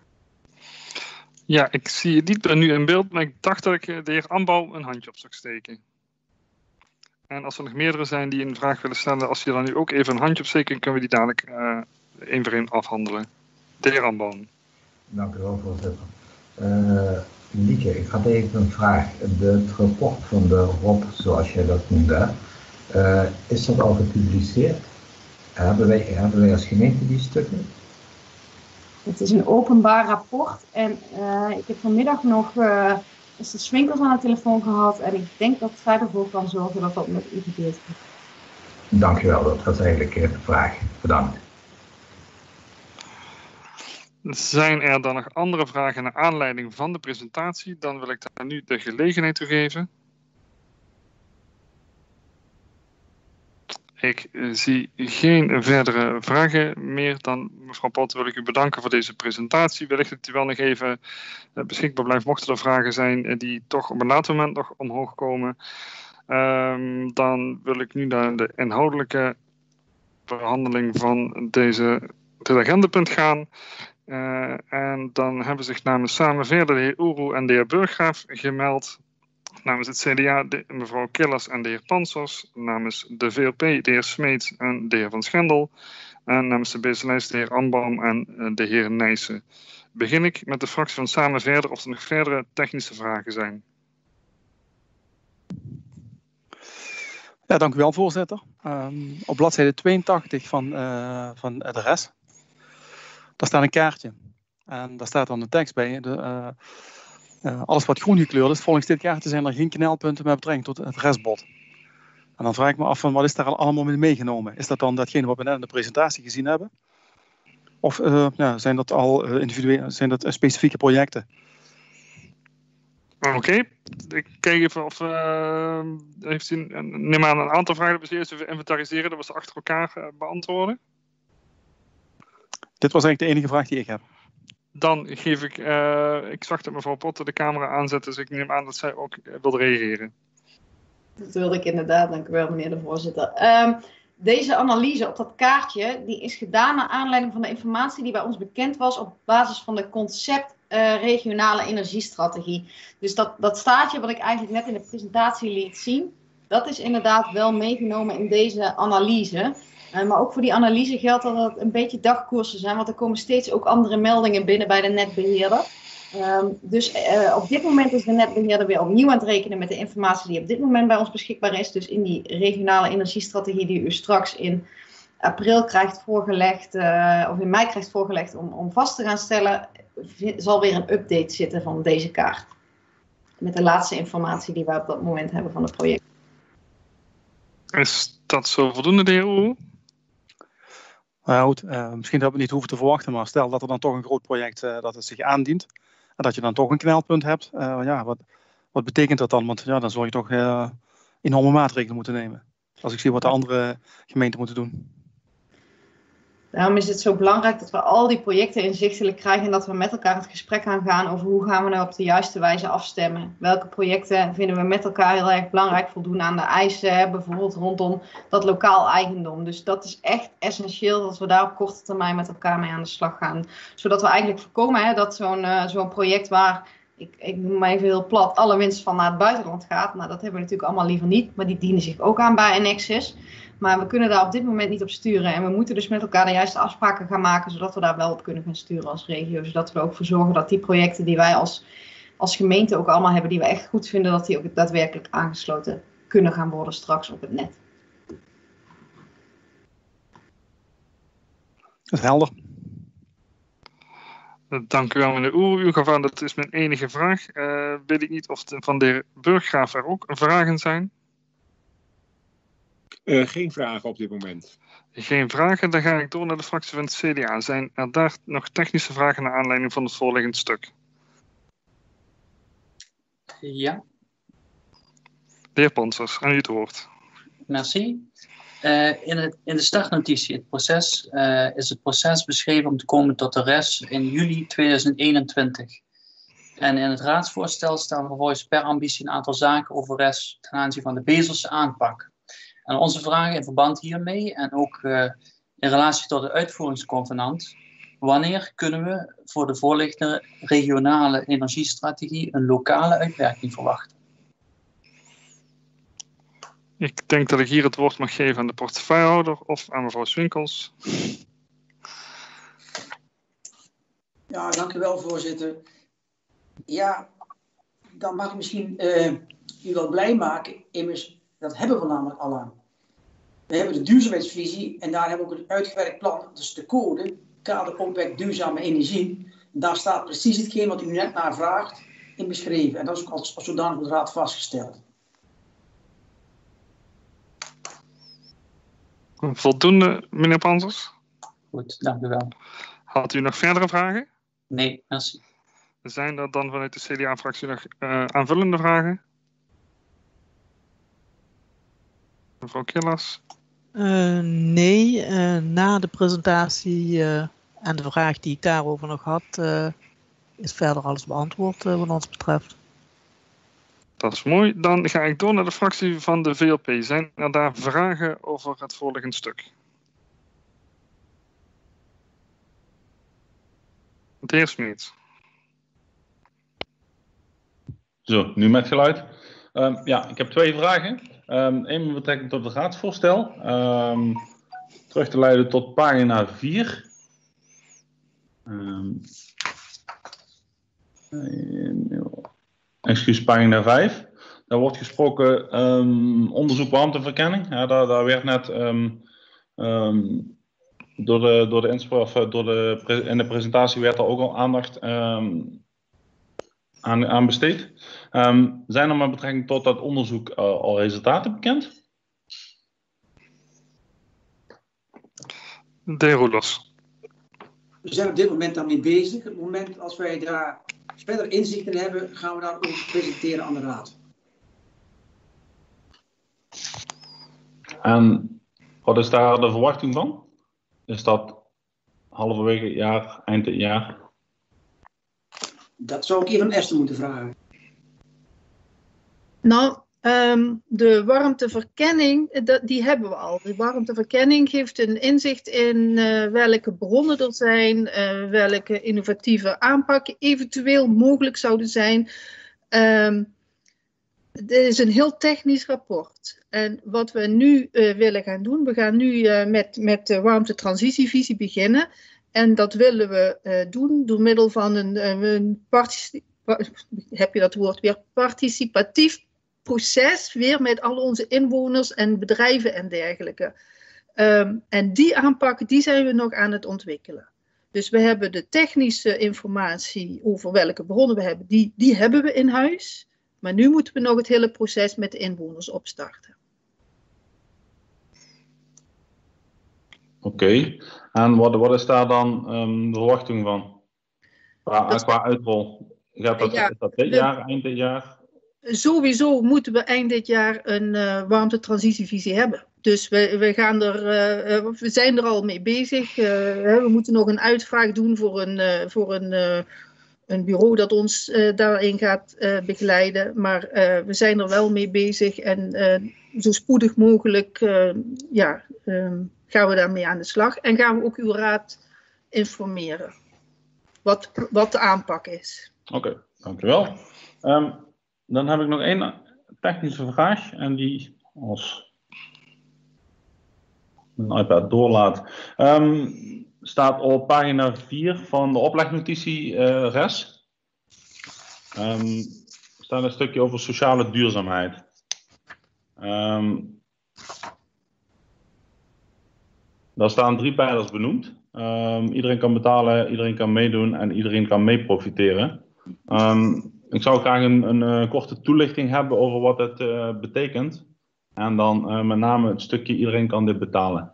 Ja, ik zie het niet nu in beeld, maar ik dacht dat ik de heer Ambouw een handje op zag steken. En als er nog meerdere zijn die een vraag willen stellen, als je dan nu ook even een handje opsteken, kunnen we die dadelijk uh, één voor één afhandelen. De heer Ambouw. Dank u wel, voorzitter. Uh, Lieke, ik had even een vraag. Het rapport van de R O P, zoals jij dat noemde, uh, is dat al gepubliceerd? Hebben wij, hebben wij als gemeente die stukken? Het is een openbaar rapport en uh, ik heb vanmiddag nog uh, de Swinkels aan de telefoon gehad en ik denk dat zij ervoor kan zorgen dat dat met u gedeeld wordt. Dank u wel, dat was eigenlijk de vraag. Bedankt. Zijn er dan nog andere vragen naar aanleiding van de presentatie? Dan wil ik daar nu de gelegenheid toe geven. Ik zie geen verdere vragen meer. Dan, mevrouw Pot, wil ik u bedanken voor deze presentatie. Wellicht dat u wel nog even beschikbaar blijft mochten er vragen zijn die toch op een later moment nog omhoog komen. Um, dan wil ik nu naar de inhoudelijke behandeling van deze, dit agendapunt gaan. Uh, en dan hebben zich namens Samen Verder de heer Oeroe en de heer Burggraaf gemeld. Namens het C D A de, mevrouw Killers en de heer Pansers. Namens de V L P de heer Smeets en de heer Van Schendel. En namens de B S L S de heer Ambaum en uh, de heer Nijssen. Begin ik met de fractie van Samen Verder of er nog verdere technische vragen zijn. Ja, dank u wel, voorzitter. Um, op bladzijde tweeëntachtig van, uh, van de R E S. Daar staat een kaartje. En daar staat dan de tekst bij. De, uh, uh, alles wat groen gekleurd is, volgens dit kaartje zijn er geen knelpunten met betrekking tot het restbod. En dan vraag ik me af van wat is daar allemaal mee meegenomen? Is dat dan datgene wat we net in de presentatie gezien hebben? Of uh, ja, zijn dat al uh, individuele, zijn dat uh, specifieke projecten? Oké, okay. Ik kijk even of uh, heeft u een, neem aan een aantal vragen dat we eerst even inventariseren, dat we ze achter elkaar uh, beantwoorden. Dit was eigenlijk de enige vraag die ik heb. Dan geef ik, uh, ik zag dat mevrouw Potter de camera aanzet, dus ik neem aan dat zij ook uh, wil reageren. Dat wilde ik inderdaad, dank u wel meneer de voorzitter. Um, deze analyse op dat kaartje, die is gedaan naar aanleiding van de informatie die bij ons bekend was op basis van de concept uh, regionale energiestrategie. Dus dat, dat staartje wat ik eigenlijk net in de presentatie liet zien, dat is inderdaad wel meegenomen in deze analyse. Uh, maar ook voor die analyse geldt dat het een beetje dagkoersen zijn, want er komen steeds ook andere meldingen binnen bij de netbeheerder. Um, dus uh, op dit moment is de netbeheerder weer opnieuw aan het rekenen met de informatie die op dit moment bij ons beschikbaar is. Dus in die regionale energiestrategie die u straks in april krijgt voorgelegd, uh, of in mei krijgt voorgelegd om, om vast te gaan stellen, zal weer een update zitten van deze kaart. Met de laatste informatie die wij op dat moment hebben van het project. Is dat zo voldoende, de heer Oeroe? Nou goed, uh, misschien dat we niet hoeven te verwachten, maar stel dat er dan toch een groot project uh, dat het zich aandient. En dat je dan toch een knelpunt hebt. Uh, ja, wat, wat betekent dat dan? Want ja, dan zul je toch uh, enorme maatregelen moeten nemen. Als ik zie wat de andere gemeenten moeten doen. Daarom is het zo belangrijk dat we al die projecten inzichtelijk krijgen en dat we met elkaar het gesprek aangaan over hoe gaan we nou op de juiste wijze afstemmen. Welke projecten vinden we met elkaar heel erg belangrijk, voldoen aan de eisen, bijvoorbeeld rondom dat lokaal eigendom. Dus dat is echt essentieel dat we daar op korte termijn met elkaar mee aan de slag gaan. Zodat we eigenlijk voorkomen hè, dat zo'n uh, zo'n project waar, ik, ik noem maar even heel plat, alle winst van naar het buitenland gaat. Nou, dat hebben we natuurlijk allemaal liever niet, maar die dienen zich ook aan bij Enexis. Maar we kunnen daar op dit moment niet op sturen. En we moeten dus met elkaar de juiste afspraken gaan maken, zodat we daar wel op kunnen gaan sturen als regio. Zodat we er ook voor zorgen dat die projecten die wij als, als gemeente ook allemaal hebben, die we echt goed vinden, dat die ook daadwerkelijk aangesloten kunnen gaan worden straks op het net. Dat is helder. Dank u wel, meneer Oer. U gaf aan, dat is mijn enige vraag. Uh, weet ik niet of de, van de heer Burggraaf er ook vragen zijn? Uh, geen vragen op dit moment. Geen vragen, dan ga ik door naar de fractie van het C D A. Zijn er daar nog technische vragen naar aanleiding van het voorliggend stuk? Ja. De heer Ponsers, aan u het woord. Merci. Uh, in, het, in de startnotitie, het proces, uh, is het proces beschreven om te komen tot de R E S in juli tweeduizend eenentwintig. En in het raadsvoorstel staan vervolgens per ambitie een aantal zaken over R E S ten aanzien van de Bezelse aanpak. En onze vragen in verband hiermee en ook uh, in relatie tot de uitvoeringsconvenant. Wanneer kunnen we voor de voorliggende regionale energiestrategie een lokale uitwerking verwachten? Ik denk dat ik hier het woord mag geven aan de portefeuillehouder of aan mevrouw Swinkels. Ja, dank u wel, voorzitter. Ja, dan mag ik misschien uh, u wel blij maken. Immers, dat hebben we namelijk al aan. We hebben de duurzaamheidsvisie en daar hebben we ook een uitgewerkt plan. Dus de code, kader opwek duurzame energie. Daar staat precies hetgeen wat u net naar vraagt in beschreven. En dat is ook als, als zodanig door de raad vastgesteld. Voldoende, meneer Pansers? Goed, dank u wel. Had u nog verdere vragen? Nee, merci. Zijn er dan vanuit de C D A-fractie nog uh, aanvullende vragen? Mevrouw Killas? Uh, nee, uh, na de presentatie uh, en de vraag die ik daarover nog had, uh, is verder alles beantwoord uh, wat ons betreft. Dat is mooi. Dan ga ik door naar de fractie van de V L P. Zijn er daar vragen over het voorliggend stuk? De heer Smeets. Zo, nu met geluid. Um, ja, ik heb twee vragen. Um, Eén met betrekking tot het raadsvoorstel. Um, terug te leiden tot pagina vier. Um, excuus, pagina vijf. Daar wordt gesproken um, onderzoek warmteverkenning. Ja, daar, daar werd net um, um, door de, door de, inspraak, door de in de presentatie werd er ook al aandacht um, aan, aan besteed. Um, zijn er met betrekking tot dat onderzoek uh, al resultaten bekend? De heer Roelofs. We zijn op dit moment daarmee bezig. Op het moment als wij daar verder inzicht in hebben, gaan we dat ook presenteren aan de raad. En wat is daar de verwachting van? Is dat halverwege het jaar, eind het jaar? Dat zou ik even aan Esther moeten vragen. Nou, um, de warmteverkenning, dat, die hebben we al. De warmteverkenning geeft een inzicht in uh, welke bronnen er zijn, uh, welke innovatieve aanpakken eventueel mogelijk zouden zijn. Um, dit is een heel technisch rapport. En wat we nu uh, willen gaan doen, we gaan nu uh, met, met de warmtetransitievisie beginnen. En dat willen we uh, doen door middel van een, een particip- heb je dat woord weer, participatief proces, weer met al onze inwoners en bedrijven en dergelijke. Um, en die aanpakken, die zijn we nog aan het ontwikkelen. Dus we hebben de technische informatie over welke bronnen we hebben, die, die hebben we in huis. Maar nu moeten we nog het hele proces met de inwoners opstarten. Oké. Okay. En wat, wat is daar dan um, de verwachting van? Qua, Dat, qua uitrol? Gaat dat, ja, is dat dit we, jaar, eind dit jaar? Sowieso moeten we eind dit jaar een uh, warmtetransitievisie hebben. Dus we, we, gaan er, uh, we zijn er al mee bezig. Uh, we moeten nog een uitvraag doen voor een, uh, voor een, uh, een bureau dat ons uh, daarin gaat uh, begeleiden. Maar uh, we zijn er wel mee bezig en uh, zo spoedig mogelijk uh, ja, um, gaan we daarmee aan de slag. En gaan we ook uw raad informeren wat, wat de aanpak is. Oké, okay, dankjewel. Um, dan heb ik nog één technische vraag en die als een iPad doorlaat. Um, staat op pagina vier van de oplegnotitie uh, R E S. Um, staat een stukje over sociale duurzaamheid. Um, daar staan drie pijlers benoemd. Um, iedereen kan betalen, iedereen kan meedoen en iedereen kan mee profiteren. Um, ik zou graag een, een uh, korte toelichting hebben over wat het uh, betekent. En dan uh, met name het stukje iedereen kan dit betalen.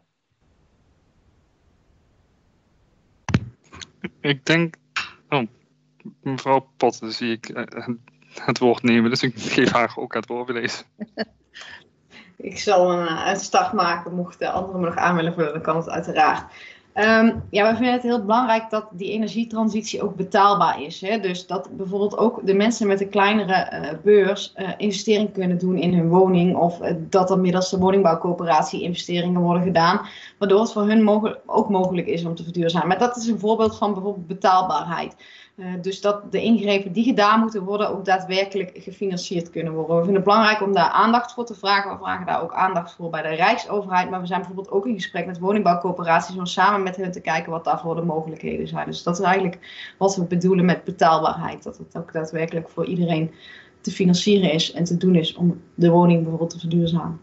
Ik denk... Oh, mevrouw Potten zie ik uh, het woord nemen, dus ik geef haar ook het woord lezen. Ik zal een uitstart maken, mocht de anderen me nog aan willen vullen, dan kan het uiteraard. Um, ja, we vinden het heel belangrijk dat die energietransitie ook betaalbaar is. Hè? Dus dat bijvoorbeeld ook de mensen met een kleinere uh, beurs uh, investering kunnen doen in hun woning. Of uh, dat er middels de woningbouwcoöperatie investeringen worden gedaan. Waardoor het voor hun mogelijk, ook mogelijk is om te verduurzamen. Maar dat is een voorbeeld van bijvoorbeeld betaalbaarheid. Uh, dus dat de ingrepen die gedaan moeten worden ook daadwerkelijk gefinancierd kunnen worden. We vinden het belangrijk om daar aandacht voor te vragen. We vragen daar ook aandacht voor bij de Rijksoverheid. Maar we zijn bijvoorbeeld ook in gesprek met woningbouwcoöperaties om samen met hen te kijken wat daarvoor de mogelijkheden zijn. Dus dat is eigenlijk wat we bedoelen met betaalbaarheid. Dat het ook daadwerkelijk voor iedereen te financieren is en te doen is om de woning bijvoorbeeld te verduurzamen.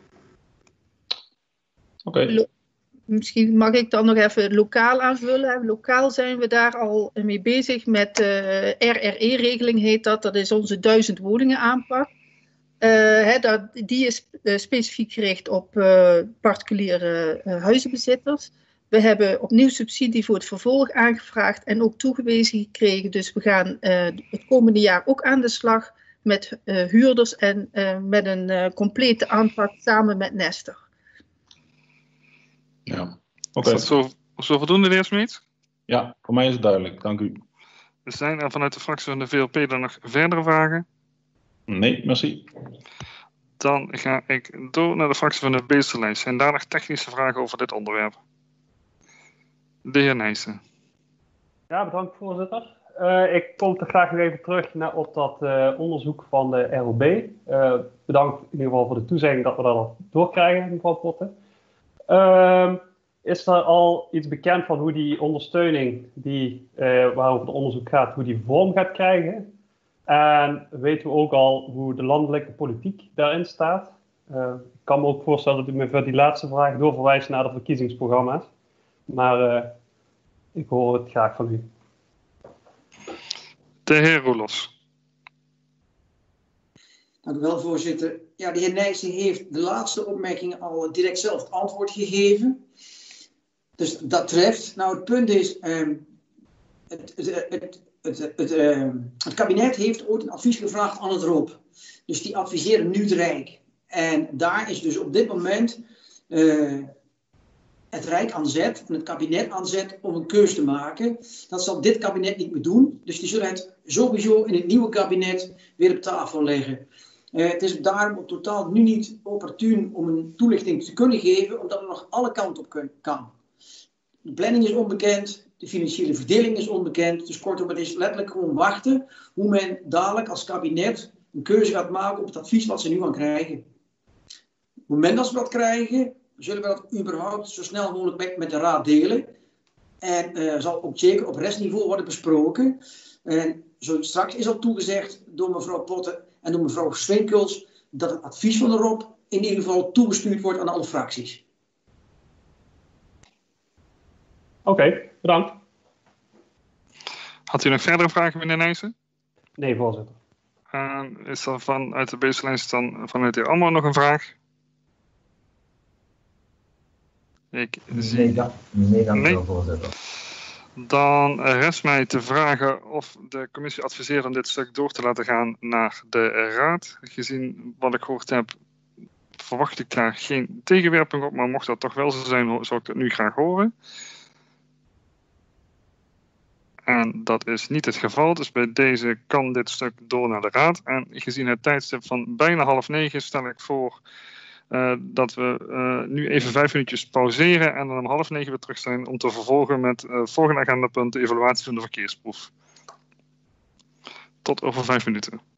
Oké. Okay. Misschien mag ik dan nog even lokaal aanvullen. Lokaal zijn we daar al mee bezig met uh, R R E-regeling heet dat. Dat is onze duizend woningen aanpak. Uh, hè, dat, die is uh, specifiek gericht op uh, particuliere uh, huizenbezitters. We hebben opnieuw subsidie voor het vervolg aangevraagd en ook toegewezen gekregen. Dus we gaan uh, het komende jaar ook aan de slag met uh, huurders en uh, met een uh, complete aanpak samen met Nestor. Ja, oké. Okay. Is dat zo, zo voldoende, de heer Smeets? Ja, voor mij is het duidelijk. Dank u. Er zijn er vanuit de fractie van de V L P dan nog verdere vragen? Nee, merci. Dan ga ik door naar de fractie van de Beesterlijst. Zijn daar nog technische vragen over dit onderwerp? De heer Nijssen. Ja, bedankt voorzitter. Uh, ik kom er graag nog even terug naar, op dat uh, onderzoek van de R O B. Uh, bedankt in ieder geval voor de toezegging dat we dat doorkrijgen, mevrouw Potten. Uh, is er al iets bekend van hoe die ondersteuning, die, uh, waarover het onderzoek gaat, hoe die vorm gaat krijgen? En weten we ook al hoe de landelijke politiek daarin staat? Uh, ik kan me ook voorstellen dat u me voor die laatste vraag doorverwijst naar de verkiezingsprogramma's. Maar uh, ik hoor het graag van u. De heer Roelofs. Dank u wel, voorzitter. Ja, de heer Nijssen heeft de laatste opmerkingen al direct zelf het antwoord gegeven. Dus dat treft. Nou, het punt is, um, het, het, het, het, het, uh, het kabinet heeft ooit een advies gevraagd aan het R O B. Dus die adviseren nu het Rijk. En daar is dus op dit moment uh, het Rijk aan zet, en het kabinet aan zet om een keuze te maken. Dat zal dit kabinet niet meer doen. Dus die zullen het sowieso in het nieuwe kabinet weer op tafel leggen. Uh, het is daarom totaal nu niet opportun om een toelichting te kunnen geven, omdat er nog alle kanten op kun, kan. De planning is onbekend, de financiële verdeling is onbekend. Dus kortom, het is letterlijk gewoon wachten hoe men dadelijk als kabinet een keuze gaat maken op het advies wat ze nu gaan krijgen. Op het moment dat ze dat krijgen, zullen we dat überhaupt zo snel mogelijk met, met de raad delen. En uh, zal ook zeker op restniveau worden besproken. En zo straks is al toegezegd door mevrouw Potten en door mevrouw Swinkels dat het advies van de R O B in ieder geval toegestuurd wordt aan alle fracties. Oké, okay, bedankt. Had u nog verdere vragen, meneer Nijssen? Nee, voorzitter. Uh, is er vanuit de Beesterlijst dan vanuit de heer Ammer nog een vraag? De Ik zie... Nee, dank, nee, dank nee. wel, voorzitter. Dan rest mij te vragen of de commissie adviseert om dit stuk door te laten gaan naar de raad. Gezien wat ik gehoord heb, verwacht ik daar geen tegenwerping op, maar mocht dat toch wel zo zijn, zou ik dat nu graag horen. En dat is niet het geval, dus bij deze kan dit stuk door naar de raad. En gezien het tijdstip van bijna half negen stel ik voor uh, dat we uh, nu even vijf minuutjes pauzeren en dan om half negen weer terug zijn om te vervolgen met het uh, volgende agendapunt, de evaluatie van de verkeersproef. Tot over vijf minuten.